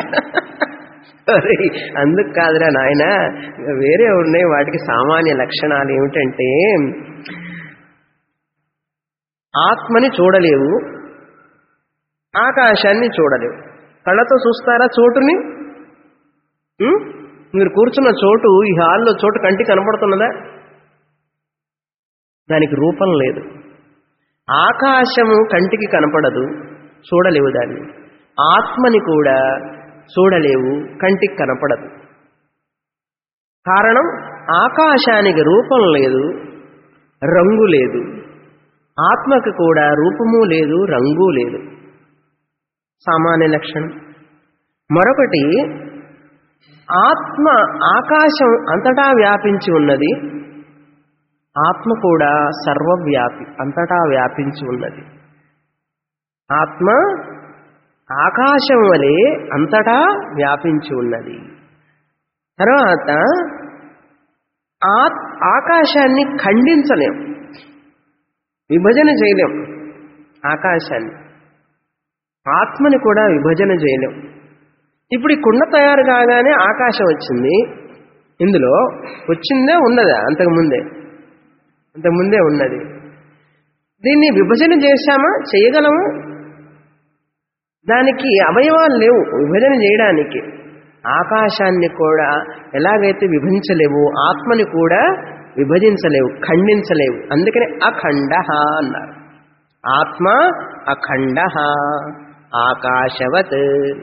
అందుకు కాదురా నాయన, వేరే ఉన్నాయి. వాటికి సామాన్య లక్షణాలు ఏమిటంటే ఆత్మని చూడలేవు, ఆకాశాన్ని చూడలేవు. కళ్ళతో చూస్తారా చోటుని? మీరు కూర్చున్న చోటు, ఈ హాల్లో చోటు కంటికి కనపడుతున్నదా? దానికి రూపం లేదు. ఆకాశము కంటికి కనపడదు, చూడలేవు దాన్ని. ఆత్మని కూడా చూడలేవు, కంటికి కనపడదు. కారణం, ఆకాశానికి రూపం లేదు, రంగు లేదు. ఆత్మకు కూడా రూపము లేదు, రంగు లేదు. సామాన్య లక్షణం. మరొకటి, ఆత్మ ఆకాశం అంతటా వ్యాపించి ఉన్నది, ఆత్మ కూడా సర్వవ్యాపి, అంతటా వ్యాపించి ఉన్నది. ఆత్మ ఆకాశం వలె అంతటా వ్యాపించి ఉన్నది. తర్వాత ఆకాశాన్ని ఖండించలేం, విభజన చేయలేం. ఆకాశాన్ని, ఆత్మని కూడా విభజన చేయలేం. ఇప్పుడు ఈ కుండ తయారు కాగానే ఆకాశం వచ్చింది. ఇందులో వచ్చిందే ఉన్నదా? అంతకుముందే ఉన్నది. దీన్ని విభజన చేశామా? చేయగలము? దానికి అవయవాలు లేవు విభజన చేయడానికి. ఆకాశాన్ని కూడా ఎలాగైతే విభజించలేవు, ఆత్మని కూడా విభజించలేవు, ఖండించలేవు. అందుకనే అఖండ అన్నారు. ఆత్మ అఖండ, ఆకాశవత్,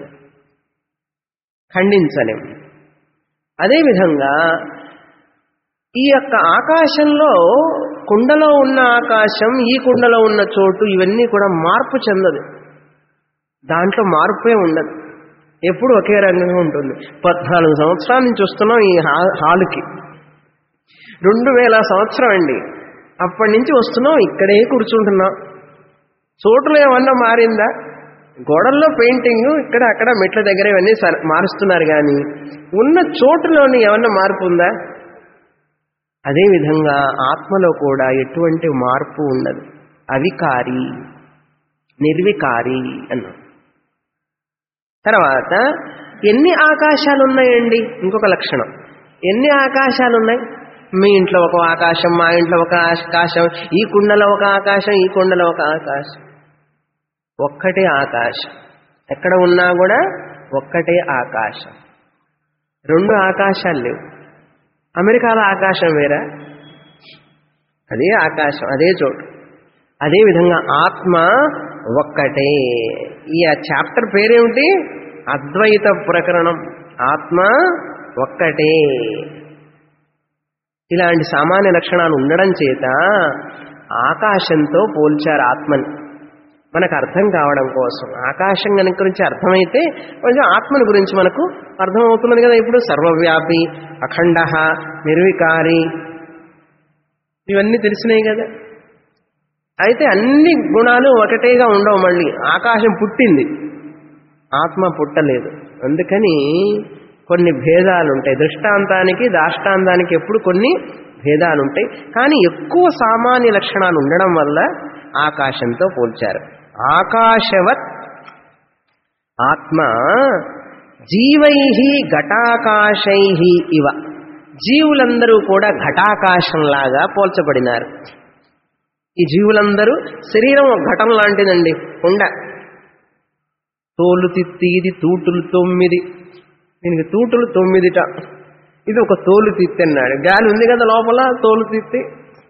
ఖండించలేము. అదేవిధంగా ఈ యొక్క ఆకాశంలో కుండలో ఉన్న ఆకాశం, ఈ కుండలో ఉన్న చోటు ఇవన్నీ కూడా మార్పు చెందదు. దాంట్లో మార్పే ఉండదు, ఎప్పుడు ఒకే రంగంగా ఉంటుంది. 14 సంవత్సరాల నుంచి వస్తున్నాం ఈ హాలుకి. 2000 సంవత్సరం అండి, అప్పటి నుంచి వస్తున్నాం, ఇక్కడే కూర్చుంటున్నాం. చోటులో ఏమన్నా మారిందా? గోడల్లో పెయింటింగ్, ఇక్కడ అక్కడ మెట్ల దగ్గర ఇవన్నీ మారుస్తున్నారు, కానీ ఉన్న చోటులోని ఏమన్నా మార్పు ఉందా? అదేవిధంగా ఆత్మలో కూడా ఎటువంటి మార్పు ఉండదు. అవికారి, నిర్వికారి అన్నా. తర్వాత ఎన్ని ఆకాశాలు ఉన్నాయండి? ఇంకొక లక్షణం. ఎన్ని ఆకాశాలు ఉన్నాయి? మీ ఇంట్లో ఒక ఆకాశం, మా ఇంట్లో ఒక ఆకాశం, ఈ కుండలో ఒక ఆకాశం, ఈ కుండలో ఒక ఆకాశం. ఒక్కటే ఆకాశం, ఎక్కడ ఉన్నా కూడా ఒక్కటే ఆకాశం. 2 ఆకాశాలు లేవు. అమెరికాలో ఆకాశం వేరా, అదే ఆకాశం, అదే చోటు. అదేవిధంగా ఆత్మ ఒక్కటే. ఈ చాప్టర్ పేరేమిటి? అద్వైత ప్రకరణం. ఆత్మ ఒక్కటే. ఇలాంటి సామాన్య లక్షణాలు ఉండడం చేత ఆకాశంతో పోల్చారు ఆత్మని, మనకు అర్థం కావడం కోసం. ఆకాశం గురించి అర్థమైతే కొంచెం ఆత్మని గురించి మనకు అర్థమవుతున్నది కదా. ఇప్పుడు సర్వవ్యాపి, అఖండ, నిర్వికారి, ఇవన్నీ తెలిసినాయి కదా. అయితే అన్ని గుణాలు ఒకటేగా ఉండవు. మళ్ళీ ఆకాశం పుట్టింది, ఆత్మ పుట్టలేదు. అందుకని కొన్ని భేదాలు ఉంటాయి. దృష్టాంతానికి దాష్టాంతానికి ఎప్పుడు కొన్ని భేదాలు ఉంటాయి. కానీ ఎక్కువ సామాన్య లక్షణాలు ఉండడం వల్ల ఆకాశంతో పోల్చారు. ఆకాశవత్ ఆత్మ జీవై ఘటాకాశై ఇవ. జీవులందరూ కూడా ఘటాకాశంలాగా పోల్చబడినారు. ఈ జీవులందరూ శరీరం ఒక ఘటం లాంటిదండి. కుండ, తోలు తిత్తి, ఇది తూటులు 9, దీనికి తూటులు 9. ఇది ఒక తోలు తిత్తి అన్నాడు. గాలి ఉంది కదా లోపల, తోలు తిత్తి.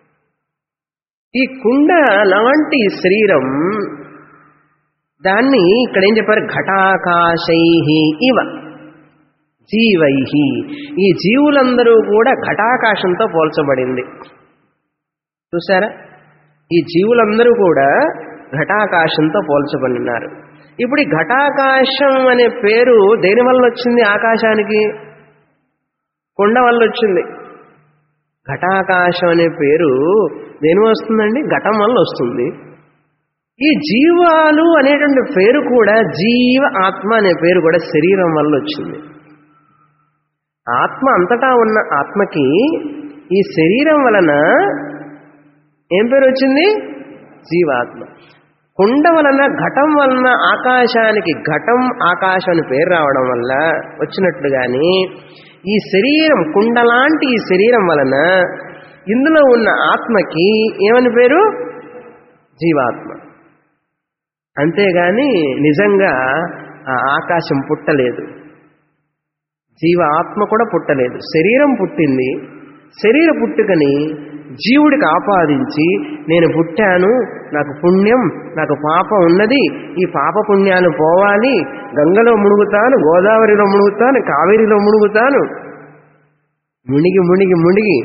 ఈ కుండ లాంటి శరీరం, దాన్ని ఇక్కడ ఏం చెప్పారు? ఘటాకాశై ఇవ జీవై. ఈ జీవులందరూ కూడా ఘటాకాశంతో పోల్చబడింది. చూసారా? ఈ జీవులందరూ కూడా ఘటాకాశంతో పోల్చబడినారు. ఇప్పుడు ఈ ఘటాకాశం అనే పేరు దేని వల్ల వచ్చింది? ఆకాశానికి కుండ వల్ల వచ్చింది. ఘటాకాశం అనే పేరు దేని వస్తుందండి? ఘటం వల్ల వస్తుంది. ఈ జీవాలు అనేటువంటి పేరు కూడా, జీవ ఆత్మ అనే పేరు కూడా శరీరం వల్ల వచ్చింది. ఆత్మ అంతటా ఉన్న ఆత్మకి ఈ శరీరం వలన ఏం పేరు వచ్చింది? జీవాత్మ. కుండ వలన, ఘటం వలన ఆకాశానికి ఘటం, ఆకాశం అని పేరు రావడం వల్ల వచ్చినట్లుగాని ఈ శరీరం, కుండలాంటి ఈ శరీరం వలన ఇందులో ఉన్న ఆత్మకి ఏమని పేరు? జీవాత్మ. అంతేగాని నిజంగా ఆ ఆకాశం పుట్టలేదు, జీవ ఆత్మ కూడా పుట్టలేదు. శరీరం పుట్టింది. శరీర పుట్టుకని జీవుడికి ఆపాదించి, నేను పుట్టాను, నాకు పుణ్యం, నాకు పాపం ఉన్నది, ఈ పాప పుణ్యాలు పోవాలి, గంగలో మునుగుతాను, గోదావరిలో మునుగుతాను, కావేరిలో మునుగుతాను, మునిగి మునిగి మునిగి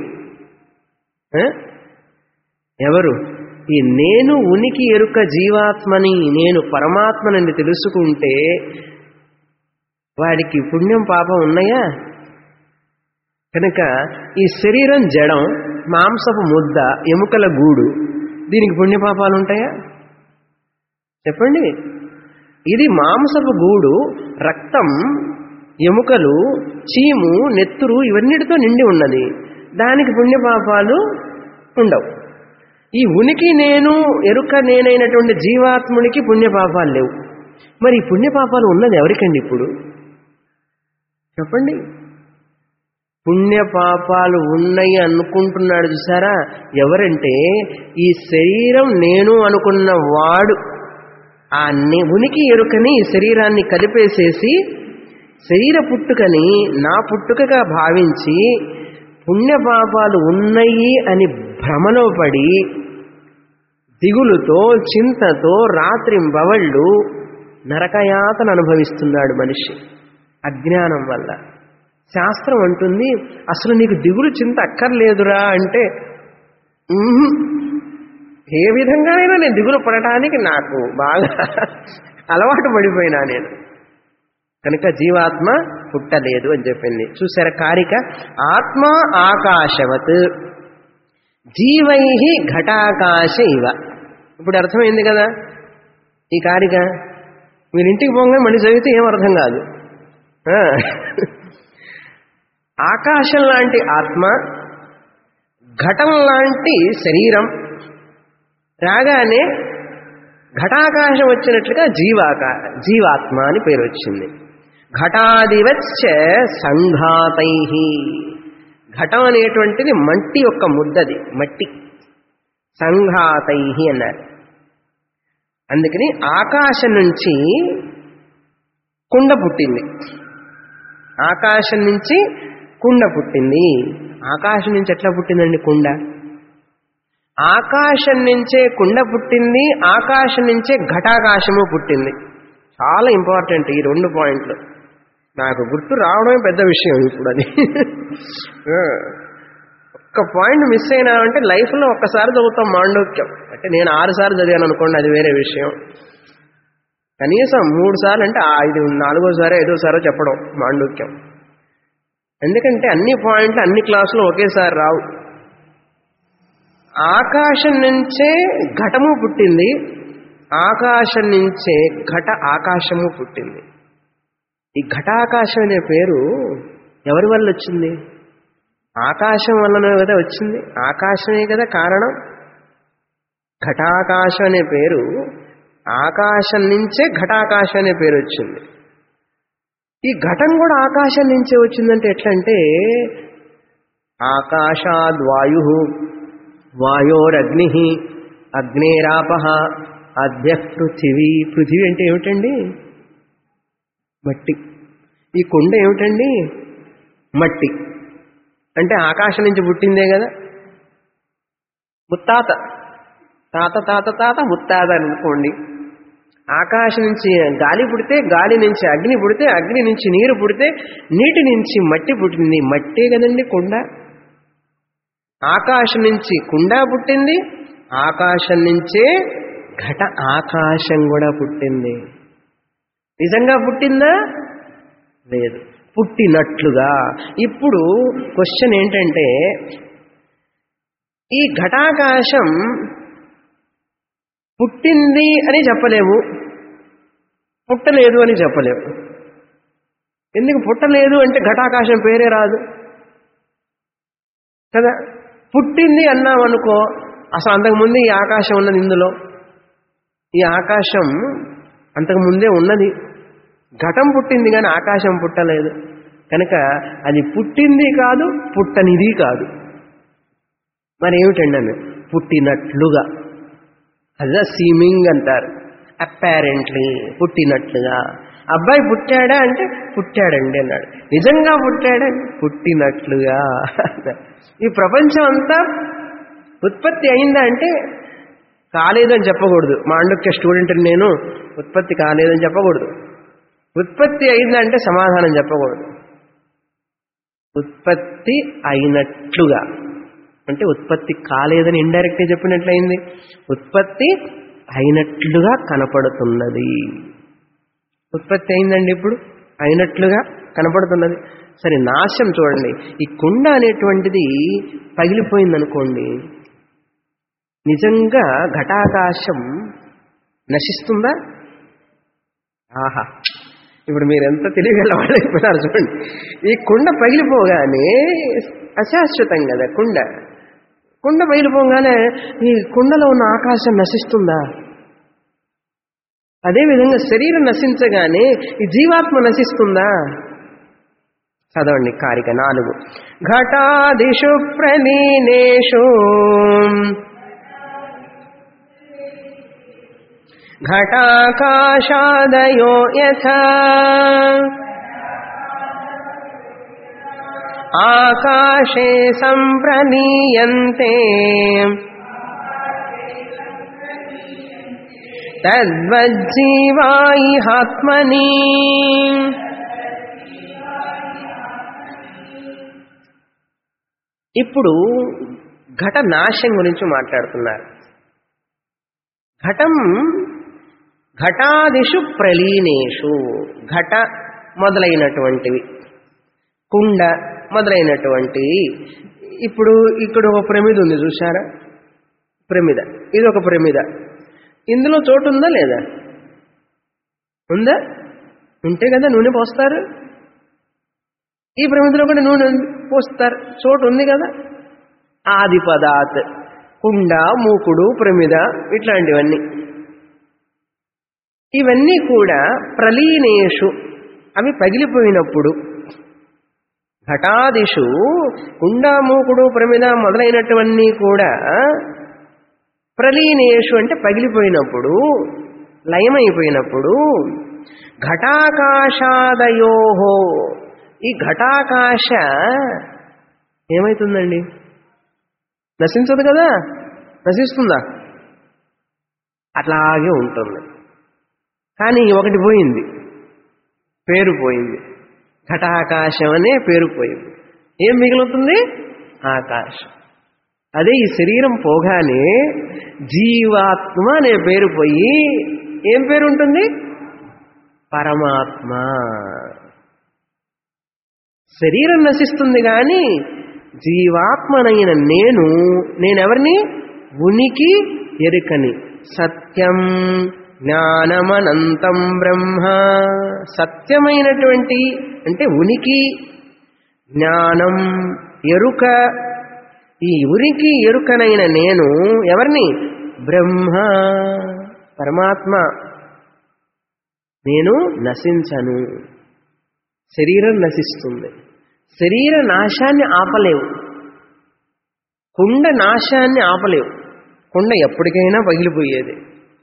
ఎవరు? ఈ నేను ఉనికి ఎరుక జీవాత్మని, నేను పరమాత్మని తెలుసుకుంటే వాడికి పుణ్యం పాపం ఉన్నాయా? కనుక ఈ శరీరం జడం, మాంసపు ముద్ద, ఎముకల గూడు, దీనికి పుణ్యపాపాలు ఉంటాయా చెప్పండి? ఇది మాంసపు గూడు, రక్తం, ఎముకలు, చీము, నెత్తురు ఇవన్నిటితో నిండి ఉన్నది. దానికి పుణ్యపాపాలు ఉండవు. ఈ ఉనికి నేను ఎరుక నేనైనటువంటి జీవాత్మునికి పుణ్యపాపాలు లేవు. మరి ఈ పుణ్యపాపాలు ఉన్నది ఎవరికండి ఇప్పుడు చెప్పండి? పుణ్యపాపాలు ఉన్నాయి అనుకుంటున్నాడు చూసారా? ఎవరంటే ఈ శరీరం నేను అనుకున్న వాడు. ఆ ఉనికి ఎరుకని ఈ శరీరాన్ని కలిపేసేసి శరీర పుట్టుకని నా పుట్టుకగా భావించి పుణ్యపాపాలు ఉన్నాయి అని భ్రమలో పడి దిగులుతో చింతతో రాత్రింబవళ్ళు నరకయాతన అనుభవిస్తున్నాడు మనిషి అజ్ఞానం వల్ల. శాస్త్రం అంటుంది అసలు నీకు దిగులు చింత అక్కర్లేదురా అంటే ఏ విధంగానైనా నేను దిగులు పడటానికి నాకు బాగా అలవాటు పడిపోయినా నేను, కనుక జీవాత్మ పుట్టలేదు అని చెప్పింది. చూసారా కారిక, ఆత్మ ఆకాశవత్ జీవై ఘటాకాశ ఇవ. ఇప్పుడు అర్థమైంది కదా ఈ కారిక. మీరు ఇంటికి పోగా మళ్ళీ చదివితే ఏం అర్థం కాదు. ఆకాశం లాంటి ఆత్మ, ఘటం లాంటి శరీరం రాగానే ఘటాకాశం వచ్చినట్లుగా జీవాత్మ అని పేరు వచ్చింది. ఘటాదివచ్చ సంఘాతై, ఘటం అనేటువంటిది మట్టి యొక్క ముద్దది, మట్టి. సంఘాతై అన్నారు. అందుకని ఆకాశం నుంచి కుండ పుట్టింది. ఆకాశం నుంచి కుండ పుట్టింది. ఆకాశం నుంచి ఎట్లా పుట్టిందండి కుండ? ఆకాశం నుంచే కుండ పుట్టింది, ఆకాశం నుంచే ఘటాకాశము పుట్టింది. చాలా ఇంపార్టెంట్ ఈ 2 పాయింట్లు. నాకు గుర్తు రావడమే పెద్ద విషయం ఇప్పుడు అది. ఒక్క పాయింట్ మిస్ అయినా అంటే లైఫ్లో ఒక్కసారి చదువుతాం మాండూక్యం. అంటే నేను 6 సార్లు చదివాను అనుకోండి, అది వేరే విషయం. కనీసం 3 సార్లు అంటే 4వ సారో 5వ సారో చెప్పడం మాండూక్యం. ఎందుకంటే అన్ని పాయింట్లు అన్ని క్లాసులు ఒకేసారి రావు. ఆకాశం నుంచే ఘటము పుట్టింది, ఆకాశం నుంచే ఘట ఆకాశము పుట్టింది. ఈ ఘటాకాశం అనే పేరు ఎవరి వల్ల వచ్చింది? ఆకాశం వల్లనే కదా వచ్చింది. ఆకాశమే కదా కారణం. ఘటాకాశం అనే పేరు ఆకాశం నుంచే ఘటాకాశం అనే పేరు వచ్చింది. ఈ ఘటం కూడా ఆకాశం నుంచే వచ్చిందంటే ఎట్లంటే ఆకాశాద్వాయు, వాయోరగ్ని, అగ్నేరాప, అద్య పృథివీ. పృథివీ అంటే ఏమిటండి? మట్టి. ఈ కుండ ఏమిటండి? మట్టి. అంటే ఆకాశం నుంచి పుట్టిందే కదా. ముత్తాత, తాత తాత తాత ముత్తాత అనుకోండి. ఆకాశం నుంచి గాలి పుడితే, గాలి నుంచి అగ్ని పుడితే, అగ్ని నుంచి నీరు పుడితే, నీటి నుంచి మట్టి పుట్టింది. మట్టే కదండి కుండ. ఆకాశం నుంచి కుండ పుట్టింది, ఆకాశం నుంచే ఘట ఆకాశం కూడా పుట్టింది. నిజంగా పుట్టిందా? లేదు, పుట్టినట్లుగా. ఇప్పుడు క్వశ్చన్ ఏంటంటే ఈ ఘటాకాశం పుట్టింది అని చెప్పలేము, పుట్టలేదు అని చెప్పలేము. ఎందుకు పుట్టలేదు అంటే ఘటాకాశం పేరే రాదు కదా. పుట్టింది అన్నామనుకో, అసలు అంతకుముందే ఈ ఆకాశం ఉన్నది. ఇందులో ఈ ఆకాశం అంతకుముందే ఉన్నది. ఘటం పుట్టింది కానీ ఆకాశం పుట్టలేదు. కనుక అది పుట్టింది కాదు, పుట్టనిది కాదు. మరి ఏమిటండి అని? పుట్టినట్లుగా. అదే సీమింగ్ అంటారు. అప్పారెంట్లీ, పుట్టినట్లుగా. అబ్బాయి పుట్టాడా అంటే పుట్టాడండి అన్నాడు. నిజంగా పుట్టాడండి? పుట్టినట్లుగా. ఈ ప్రపంచం అంతా ఉత్పత్తి అయిందా అంటే కాలేదని చెప్పకూడదు. మాండూక్య స్టూడెంట్ నేను, ఉత్పత్తి కాలేదని చెప్పకూడదు. ఉత్పత్తి అయిందంటే సమాధానం చెప్పకూడదు. ఉత్పత్తి అయినట్లుగా అంటే ఉత్పత్తి కాలేదని ఇండైరెక్ట్గా చెప్పినట్లయింది. ఉత్పత్తి అయినట్లుగా కనపడుతున్నది. ఉత్పత్తి అయిందండి, ఇప్పుడు అయినట్లుగా కనపడుతున్నది. సరే, నాశం చూడండి. ఈ కుండ అనేటువంటిది పగిలిపోయిందనుకోండి, నిజంగా ఘటాకాశం నశిస్తుందా? ఆహా, ఇప్పుడు మీరు ఎంత తెలియగలవాళ్ళైపోయినారు చూడండి. ఈ కుండ పగిలిపోగానే అశాశ్వతం కదా కుండ. కుండ పగిలిపోగానే ఈ కుండలో ఉన్న ఆకాశం నశిస్తుందా? అదేవిధంగా శరీరం నశించగానే ఈ జీవాత్మ నశిస్తుందా? చదవండి కారిక 4. ఘటాదిషు ప్రలీనేషు ఘటాకాశాదయో యథా ఆకాశే సంప్రలీయంతే తద్వజ్జీవా ఇహాత్మని. ఇప్పుడు ఘట నాశం గురించి మాట్లాడుతున్నారు. ఘటం ఘటాదిషు ప్రలీనేషు, ఘట మొదలైనటువంటివి, కుండ మొదలైనటువంటివి. ఇప్పుడు ఇక్కడ ఒక ప్రమిద ఉంది చూశారా, ప్రమిద, ఇది ఒక ప్రమిద. ఇందులో చోటు ఉందా లేదా? ఉందా? ఉంటే కదా నూనె పోస్తారు. ఈ ప్రమిదలో కూడా నూనె పోస్తారు, చోటు ఉంది కదా. ఆది పదాత్, కుండ, మూకుడు, ప్రమిద, ఇట్లాంటివన్నీ. ఇవన్నీ కూడా ప్రలీనేషు, అవి పగిలిపోయినప్పుడు. ఘటాదిషు, కుండ, మూకుడు, ప్రమిద మొదలైనటువన్నీ కూడా ప్రలీనేషు అంటే పగిలిపోయినప్పుడు, లయమైపోయినప్పుడు. ఘటాకాశాదయోహో, ఈ ఘటాకాశ ఏమైతుందండి? నశించదు కదా. నశిస్తుందా? అట్లాగే ఉంటుంది. కానీ ఒకటి పోయింది, పేరు పోయింది. ఘటాకాశం అనే పేరు పోయింది. ఏం మిగులుతుంది? ఆకాశం. అదే ఈ శరీరం పోగానే జీవాత్మ అనే పేరు పోయి ఏం పేరు ఉంటుంది? పరమాత్మ. శరీరం నశిస్తుంది కానీ జీవాత్మనైన నేనెవరిని? ఉనికి ఎరుకని. సత్యం జ్ఞానమనంతం బ్రహ్మ. సత్యమైనటువంటి అంటే ఉనికి, జ్ఞానం, ఎరుక. ఈ ఉనికి ఎరుకనైన నేను ఎవరిని? బ్రహ్మ, పరమాత్మ. నేను నశించను. శరీరం నశిస్తుంది. శరీర నాశాన్ని ఆపలేవు, కుండ నాశాన్ని ఆపలేవు. కుండ ఎప్పటికైనా పగిలిపోయేది.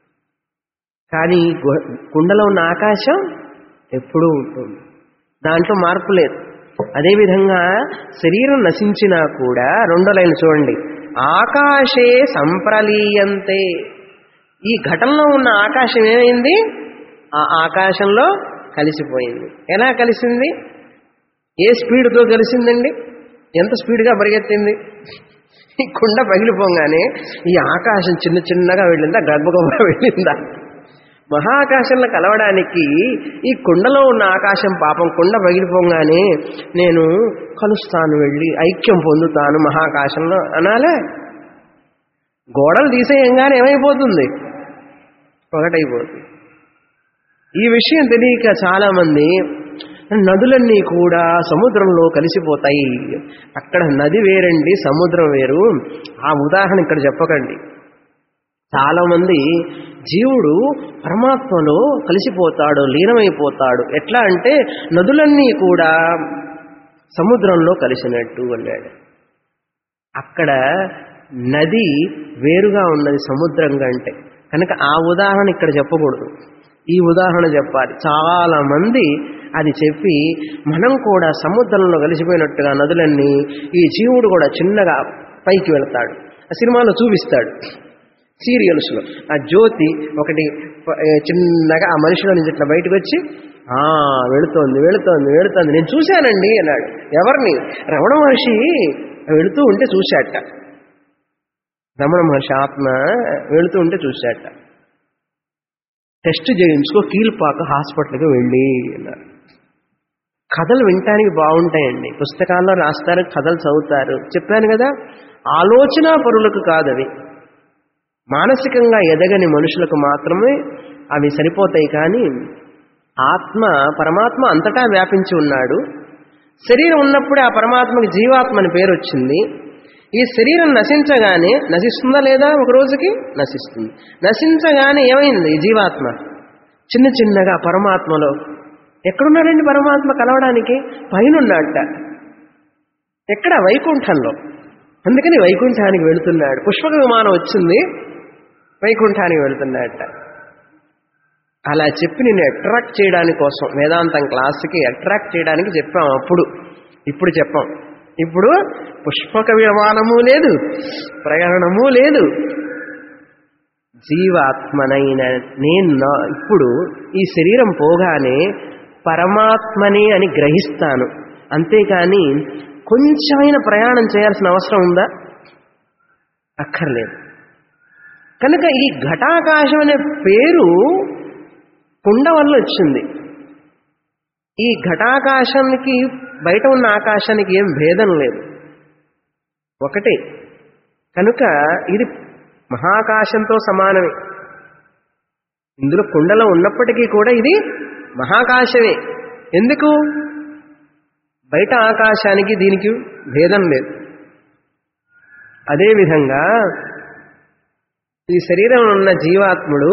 కానీ కుండలో ఉన్న ఆకాశం ఎప్పుడూ ఉంటుంది, దాంట్లో మార్పు లేదు. అదేవిధంగా శరీరం నశించినా కూడా రెండో లైన్ చూడండి, ఆకాశే సంప్రలీయంతే. ఈ ఘటనలో ఉన్న ఆకాశం ఏమైంది? ఆ ఆకాశంలో కలిసిపోయింది. ఎలా కలిసింది? ఏ స్పీడ్తో కలిసిందండి? ఎంత స్పీడ్గా పరిగెత్తింది? ఈ కుండ పగిలిపోగానే ఈ ఆకాశం చిన్న చిన్నగా వెళ్ళిందా, గర్భగొప్ప వెళ్ళిందా? మహాకాశంలో కలవడానికి ఈ కుండలో ఉన్న ఆకాశం పాపం కుండ పగిలిపోగానే నేను కలుస్తాను, వెళ్ళి ఐక్యం పొందుతాను మహాకాశంలో అనాలే. గోడలు తీసేయంగానే ఏమైపోతుంది? ఒకటైపోతుంది. ఈ విషయం తెలియక చాలామంది నదులన్నీ కూడా సముద్రంలో కలిసిపోతాయి. అక్కడ నది వేరండి, సముద్రం వేరు. ఆ ఉదాహరణ ఇక్కడ చెప్పకండి. చాలామంది జీవుడు పరమాత్మలో కలిసిపోతాడు, లీనమైపోతాడు. ఎట్లా అంటే నదులన్నీ కూడా సముద్రంలో కలిసినట్టు అన్నాడు. అక్కడ నది వేరుగా ఉన్నది సముద్రం కంటే. కనుక ఆ ఉదాహరణ ఇక్కడ చెప్పకూడదు, ఈ ఉదాహరణ చెప్పాలి. చాలా మంది అది చెప్పి మనం కూడా సముద్రంలో కలిసిపోయినట్టుగా నదులన్నీ, ఈ జీవుడు కూడా చిన్నగా పైకి వెళ్తాడు. ఆ సినిమాలో చూపిస్తాడు, సీరియల్స్లో. ఆ జ్యోతి ఒకటి చిన్నగా ఆ మనిషిలో నుంచి ఇట్లా బయటకు వచ్చి వెళుతోంది వెళుతోంది వెళుతోంది, నేను చూశానండి అన్నాడు. ఎవరిని? రమణ మహర్షి వెళుతూ ఉంటే చూశాట. రమణ మహర్షి ఆత్మ వెళుతూ ఉంటే చూశాట. టెస్ట్ చేయించుకో, కీల్పాక హాస్పిటల్కి వెళ్ళి అన్నారు. కథలు వినటానికి బాగుంటాయండి, పుస్తకాల్లో రాస్తారు, కథలు చదువుతారు. చెప్పాను కదా, ఆలోచన పరులకు కాదు అవి. మానసికంగా ఎదగని మనుషులకు మాత్రమే అవి సరిపోతాయి. కానీ ఆత్మ, పరమాత్మ అంతటా వ్యాపించి ఉన్నాడు. శరీరం ఉన్నప్పుడే ఆ పరమాత్మకి జీవాత్మ అని పేరు వచ్చింది. ఈ శరీరం నశించగానే, నశిస్తుందా లేదా? ఒక రోజుకి నశిస్తుంది. నశించగానే ఏమైంది? ఈ జీవాత్మ చిన్న చిన్నగా పరమాత్మలో. ఎక్కడున్నాడండి పరమాత్మ కలవడానికి? పైనున్నట్ట. ఎక్కడ? వైకుంఠంలో. అందుకని వైకుంఠానికి వెళుతున్నాడు. పుష్పక విమానం వచ్చింది, వైకుంఠానికి వెళుతున్నాడట. అలా చెప్పి నిన్ను అట్రాక్ట్ చేయడానికి కోసం వేదాంతం క్లాసుకి అట్రాక్ట్ చేయడానికి చెప్పాం అప్పుడు. ఇప్పుడు చెప్పాం. ఇప్పుడు పుష్పక విమానము లేదు, ప్రయాణము లేదు. జీవాత్మనైన నేను ఇప్పుడు ఈ శరీరం పోగానే పరమాత్మనే అని గ్రహిస్తాను. అంతేకాని కొంచెమైన ప్రయాణం చేయాల్సిన అవసరం ఉందా? అక్కర్లేదు. కనుక ఈ ఘటాకాశం అనే పేరు కుండ వల్ల వచ్చింది. ఈ ఘటాకాశానికి బయట ఉన్న ఆకాశానికి ఏం భేదం లేదు, ఒకటే. కనుక ఇది మహాకాశంతో సమానమే. ఇందులో కుండలో ఉన్నప్పటికీ కూడా ఇది మహాకాశమే. ఎందుకు? బయట ఆకాశానికి దీనికి భేదం లేదు. అదేవిధంగా ఈ శరీరంలో ఉన్న జీవాత్ముడు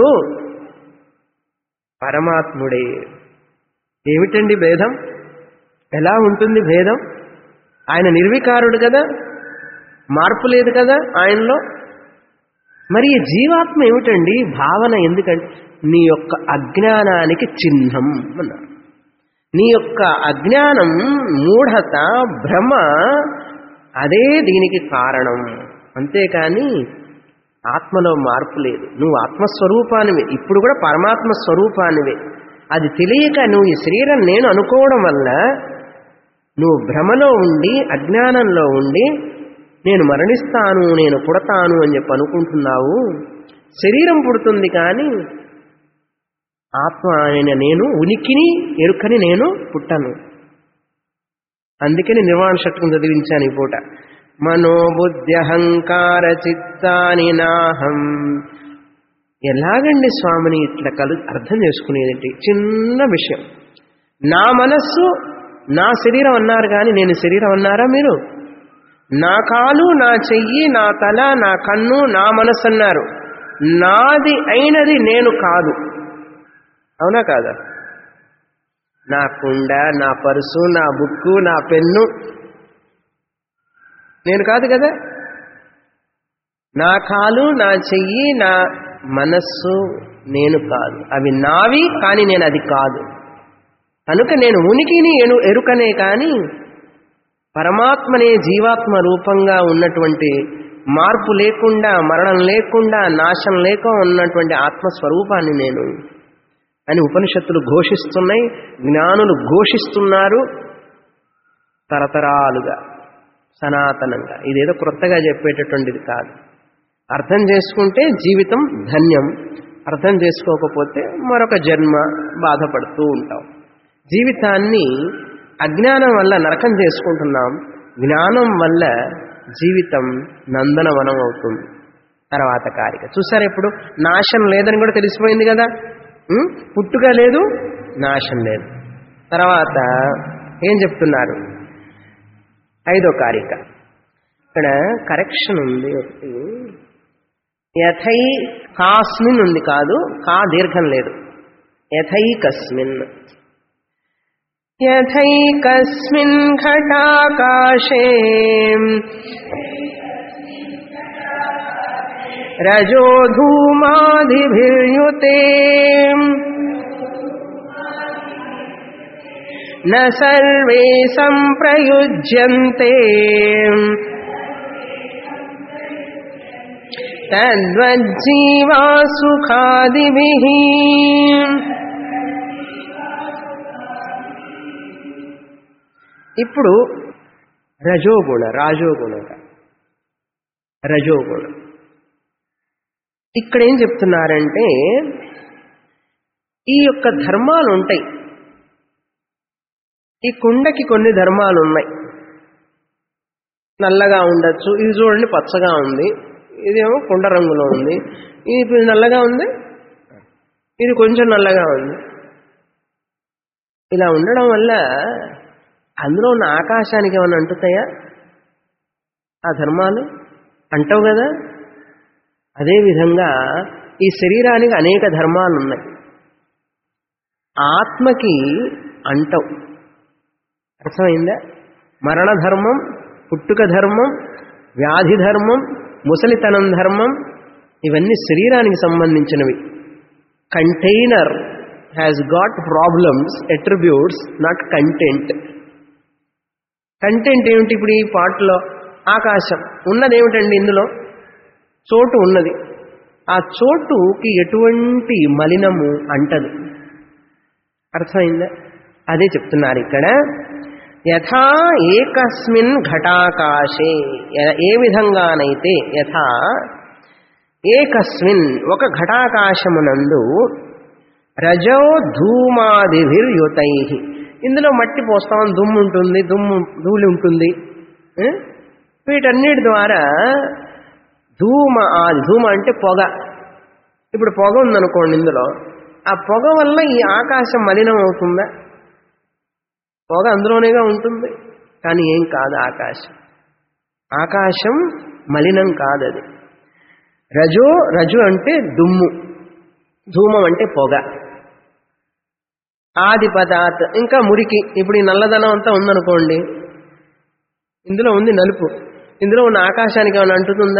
పరమాత్ముడే. ఏమిటండి భేదం? ఎలా ఉంటుంది భేదం? ఆయన నిర్వికారుడు కదా, మార్పు లేదు కదా ఆయనలో. మరి ఈ జీవాత్మ ఏమిటండి? భావన. ఎందుకంటే నీ యొక్క అజ్ఞానానికి చిహ్నం అన్నారు. నీ యొక్క అజ్ఞానం, మూఢత, భ్రమ, అదే దీనికి కారణం. అంతేకాని ఆత్మలో మార్పు లేదు. నువ్వు ఆత్మస్వరూపానివే, ఇప్పుడు కూడా పరమాత్మ స్వరూపానివే. అది తెలియక నువ్వు ఈ శరీరం నేను అనుకోవడం వల్ల నువ్వు భ్రమలో ఉండి, అజ్ఞానంలో ఉండి, నేను మరణిస్తాను, నేను పుడతాను అని చెప్పి అనుకుంటున్నావు. శరీరం పుడుతుంది కానీ ఆత్మ అయిన నేను, ఉనికిని ఎరుకని నేను పుట్టను. అందుకని నిర్వాణ శతకం చదివించాను ఈ పూట. మనోబుద్ధ్యహంకార చిత్తాని నాహం. ఎలాగండి స్వామిని ఇట్లా అర్థం చేసుకునేది? చిన్న విషయం. నా మనస్సు నా శరీరం అన్నారు కానీ నేను శరీరం అన్నారా మీరు? నా కాలు, నా చెయ్యి, నా తల, నా కన్ను, నా మనస్సు అన్నారు. నాది అయినది నేను కాదు. అవునా కాదా? నా కుండ, నా పర్సు, నా బుక్కు, నా పెన్ను నేను కాదు కదా. నా కాలు, నా చెయ్యి, నా మనస్సు నేను కాదు. అవి నావి కానీ నేను అది కాదు. కనుక నేను ఉనికిని ఎరుకనే కానీ పరమాత్మనే జీవాత్మ రూపంగా ఉన్నటువంటి, మార్పు లేకుండా, మరణం లేకుండా, నాశం లేకుండా ఉన్నటువంటి ఆత్మస్వరూపాన్ని నేను అని ఉపనిషత్తులు ఘోషిస్తున్నాయి, జ్ఞానులు ఘోషిస్తున్నారు తరతరాలుగా, సనాతనంగా. ఇదేదో క్రొత్తగా చెప్పేటటువంటిది కాదు. అర్థం చేసుకుంటే జీవితం ధన్యం, అర్థం చేసుకోకపోతే మరొక జన్మ బాధపడుతూ ఉంటాం. జీవితాన్ని అజ్ఞానం వల్ల నరకం చేసుకుంటున్నాం, జ్ఞానం వల్ల జీవితం నందనవనం అవుతుంది. తర్వాత కారిక చూసారా? ఇప్పుడు నాశం లేదని కూడా తెలిసిపోయింది కదా. పుట్టుక లేదు, నాశం లేదు. తర్వాత ఏం చెప్తున్నారు? 5వ కారిక. ఇక్కడ కరెక్షన్ ఉంది ఒకటి. యథై కాస్మిన్ ఉంది, కాదు, కా దీర్ఘం లేదు. యథైకస్మిన్. యథైకస్మిన్ ఘటాకాశే రజో ధూమాదిభిర్యుతే న సర్వే సంప్రయుజ్యంతే తద్వజ్జీవా సుఖాదిభిః. ఇప్పుడు రాజోగుణం. ఇక్కడ ఏం చెప్తున్నారంటే ఈ యొక్క ధర్మాలు ఉంటాయి. ఈ కుండకి కొన్ని ధర్మాలు ఉన్నాయి. నల్లగా ఉండొచ్చు, ఇది చూడండి పచ్చగా ఉంది, ఇదేమో కుండ రంగులో ఉంది, ఇది నల్లగా ఉంది, ఇది కొంచెం నల్లగా ఉంది. ఇలా ఉండడం వల్ల అందులో ఉన్న ఆకాశానికి ఏమైనా అంటుతాయా? ఆ ధర్మాలు అంటవు కదా. అదేవిధంగా ఈ శరీరానికి అనేక ధర్మాలు ఉన్నాయి, ఆత్మకి అంటవు. అర్థమైందా? మరణ ధర్మం, పుట్టుక ధర్మం, వ్యాధి ధర్మం, ముసలితనం ధర్మం, ఇవన్నీ శరీరానికి సంబంధించినవి. Container has got problems, attributes, not content. Content ఏమిటి ఇప్పుడు ఈ పాటలో? ఆకాశం. ఉన్నదేమిటండి ఇందులో? చోటు ఉన్నది. ఆ చోటుకి ఎటువంటి మలినము అంటదు. అర్థమైందా? అదే చెప్తున్నారు ఇక్కడ. యథా ఏకస్మిన్ ఘటాకాశే, ఏ విధంగానైతే యథా ఏకస్మిన్ ఒక ఘటాకాశమునందు రజో ధూమాదిభిర్యుతై, ఇందులో మట్టి పోస్తాం, దుమ్ము ఉంటుంది, ధూళి ఉంటుంది. వీటన్నిటి ద్వారా ధూమ అంటే పొగ. ఇప్పుడు పొగ ఉందనుకోండి ఇందులో, ఆ పొగ వల్ల ఈ ఆకాశం మలినం అవుతుందా? పొగ అందులోనేగా ఉంటుంది, కానీ ఏం కాదు ఆకాశం. ఆకాశం మలినం కాదది. రజు అంటే దుమ్ము, ధూమం అంటే పొగ. ఆది పదార్థ ఇంకా మురికి. ఇప్పుడు ఈ నల్లదనం అంతా ఉందనుకోండి, ఇందులో ఉంది నలుపు, ఇందులో ఉన్న ఆకాశానికి ఏమైనా అంటుతుందా?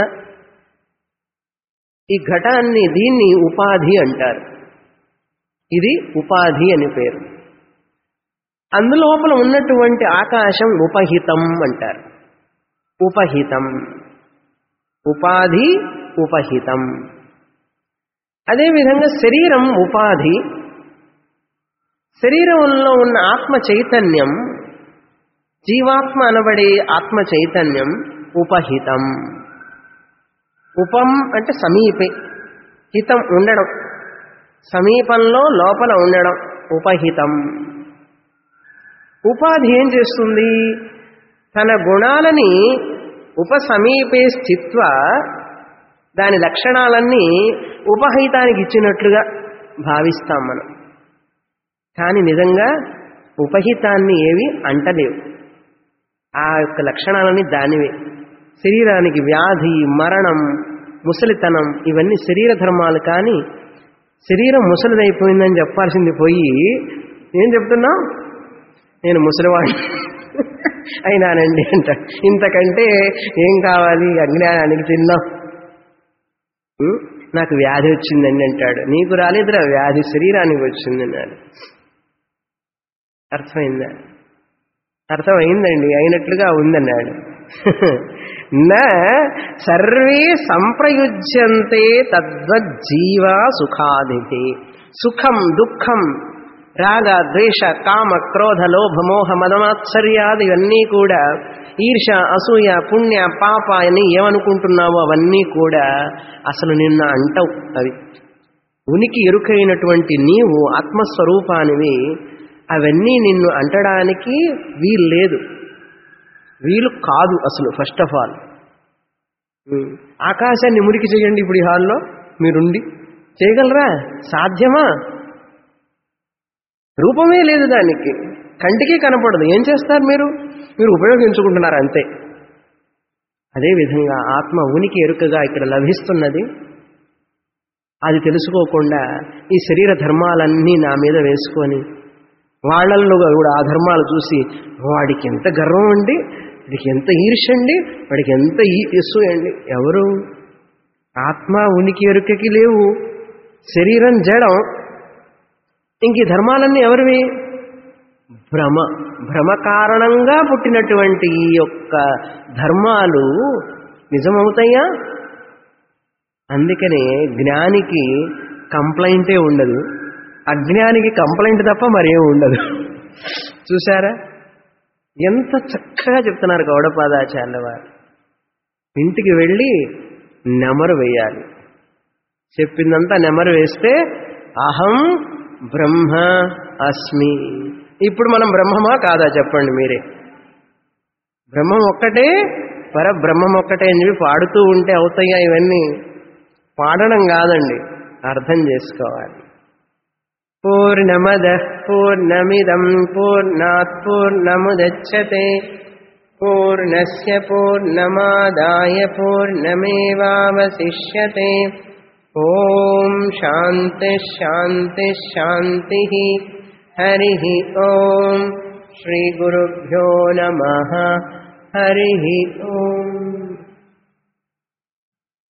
ఈ ఘటాన్ని, దీన్ని ఉపాధి అంటారు. ఇది ఉపాధి అని పేరు. అందులోపల ఉన్నటువంటి ఆకాశం ఉపహితం అంటారు. ఉపహితం, ఉపాధి ఉపహితం. అదేవిధంగా శరీరం ఉపాధి. శరీరంలో ఉన్న ఆత్మ చైతన్యం, జీవాత్మ అనబడే ఆత్మ చైతన్యం ఉపహితం. ఉపం అంటే సమీపే, హితం ఉండడం, సమీపంలో లోపల ఉండడం ఉపహితం. ఉపాధి ఏం చేస్తుంది? తన గుణాలని ఉపసమీపే స్థిత్వ, దాని లక్షణాలన్నీ ఉపహితానికి ఇచ్చినట్లుగా భావిస్తాం మనం. కానీ నిజంగా ఉపహితాన్ని ఏవి అంటలేవు. ఆ యొక్క లక్షణాలని దానివే. శరీరానికి వ్యాధి, మరణం, ముసలితనం ఇవన్నీ శరీర ధర్మాలు. కానీ శరీరం ముసలిదైపోయిందని చెప్పాల్సింది పోయి ఏం చెప్తున్నావు? నేను ముసలివాడిని అయినానండి అంట. ఇంతకంటే ఏం కావాలి? అజ్ఞానానికి తిన్నాం. నాకు వ్యాధి వచ్చిందండి అంటాడు. నీకు రాలేదురా వ్యాధి, శరీరానికి వచ్చింది అన్నాడు. అర్థమైందా? అర్థమైందండి, అయినట్లుగా ఉందన్నాడు. నా సర్వే సంప్రయుజ్యంతే తద్వజ్జీవా సుఖాదితే. సుఖం, దుఃఖం, రాగ, ద్వేష, కామ, క్రోధ, లోభ, మోహ, మదమాత్సర్యాది ఇవన్నీ కూడా, ఈర్ష, అసూయ, పుణ్య, పాప అని ఏమనుకుంటున్నావో అవన్నీ కూడా అసలు నిన్న అంటవు. అవి ఉనికి ఎరుకైనటువంటి నీవు ఆత్మస్వరూపానివి. అవన్నీ నిన్ను అంటడానికి వీలు లేదు, వీలు కాదు అసలు. ఫస్ట్ ఆఫ్ ఆల్ ఆకాశాన్ని మురికి చేయండి ఇప్పుడు ఈ హాల్లో మీరుండి, చేయగలరా? సాధ్యమా? రూపమే లేదు దానికి, కంటికి కనపడదు. ఏం చేస్తారు మీరు? మీరు ఉపయోగించుకుంటున్నారు అంతే. అదేవిధంగా ఆత్మ ఉనికి ఎరుకగా ఇక్కడ లభిస్తున్నది. అది తెలుసుకోకుండా ఈ శరీర ధర్మాలన్నీ నా మీద వేసుకొని, వాళ్ళల్లో కూడా ఆ ధర్మాలు చూసి వాడికి ఎంత గర్వం అండి, వాడికి ఎంత ఈర్ష్యండి, వాడికి ఎంత యస్సు అండి. ఎవరు? ఆత్మ ఉనికి ఎరుకకి లేవు, శరీరం జడం. ఇంక ఈ ధర్మాలన్నీ ఎవరివి? భ్రమ. భ్రమ కారణంగా పుట్టినటువంటి ఈ యొక్క ధర్మాలు నిజమవుతాయా? అందుకనే జ్ఞానికి కంప్లైంటే ఉండదు, అజ్ఞానికి కంప్లైంట్ తప్ప మరేం ఉండదు. చూశారా ఎంత చక్కగా చెప్తున్నారు గౌడపాదాచార్యుల వారు. ఇంటికి వెళ్ళి నెమరు వేయాలి. చెప్పిందంతా నెమరు వేస్తే అహం బ్రహ్మ అస్మి. ఇప్పుడు మనం బ్రహ్మమా కాదా చెప్పండి మీరే? బ్రహ్మం ఒక్కటే, పరబ్రహ్మం ఒక్కటే అని చెప్పి పాడుతూ ఉంటే అవుతాయా ఇవన్నీ? పాడడం కాదండి, అర్థం చేసుకోవాలి. పూర్ణమదః పూర్ణమిదం పూర్ణాత్ పూర్ణముదచ్యతే పూర్ణస్య పూర్ణమాదాయ పూర్ణమేవావశిష్యతే. ఓం శాంతి శాంతి శాంతి. హరి ఓం. శ్రీ గురుభ్యో నమః. హరి ఓం.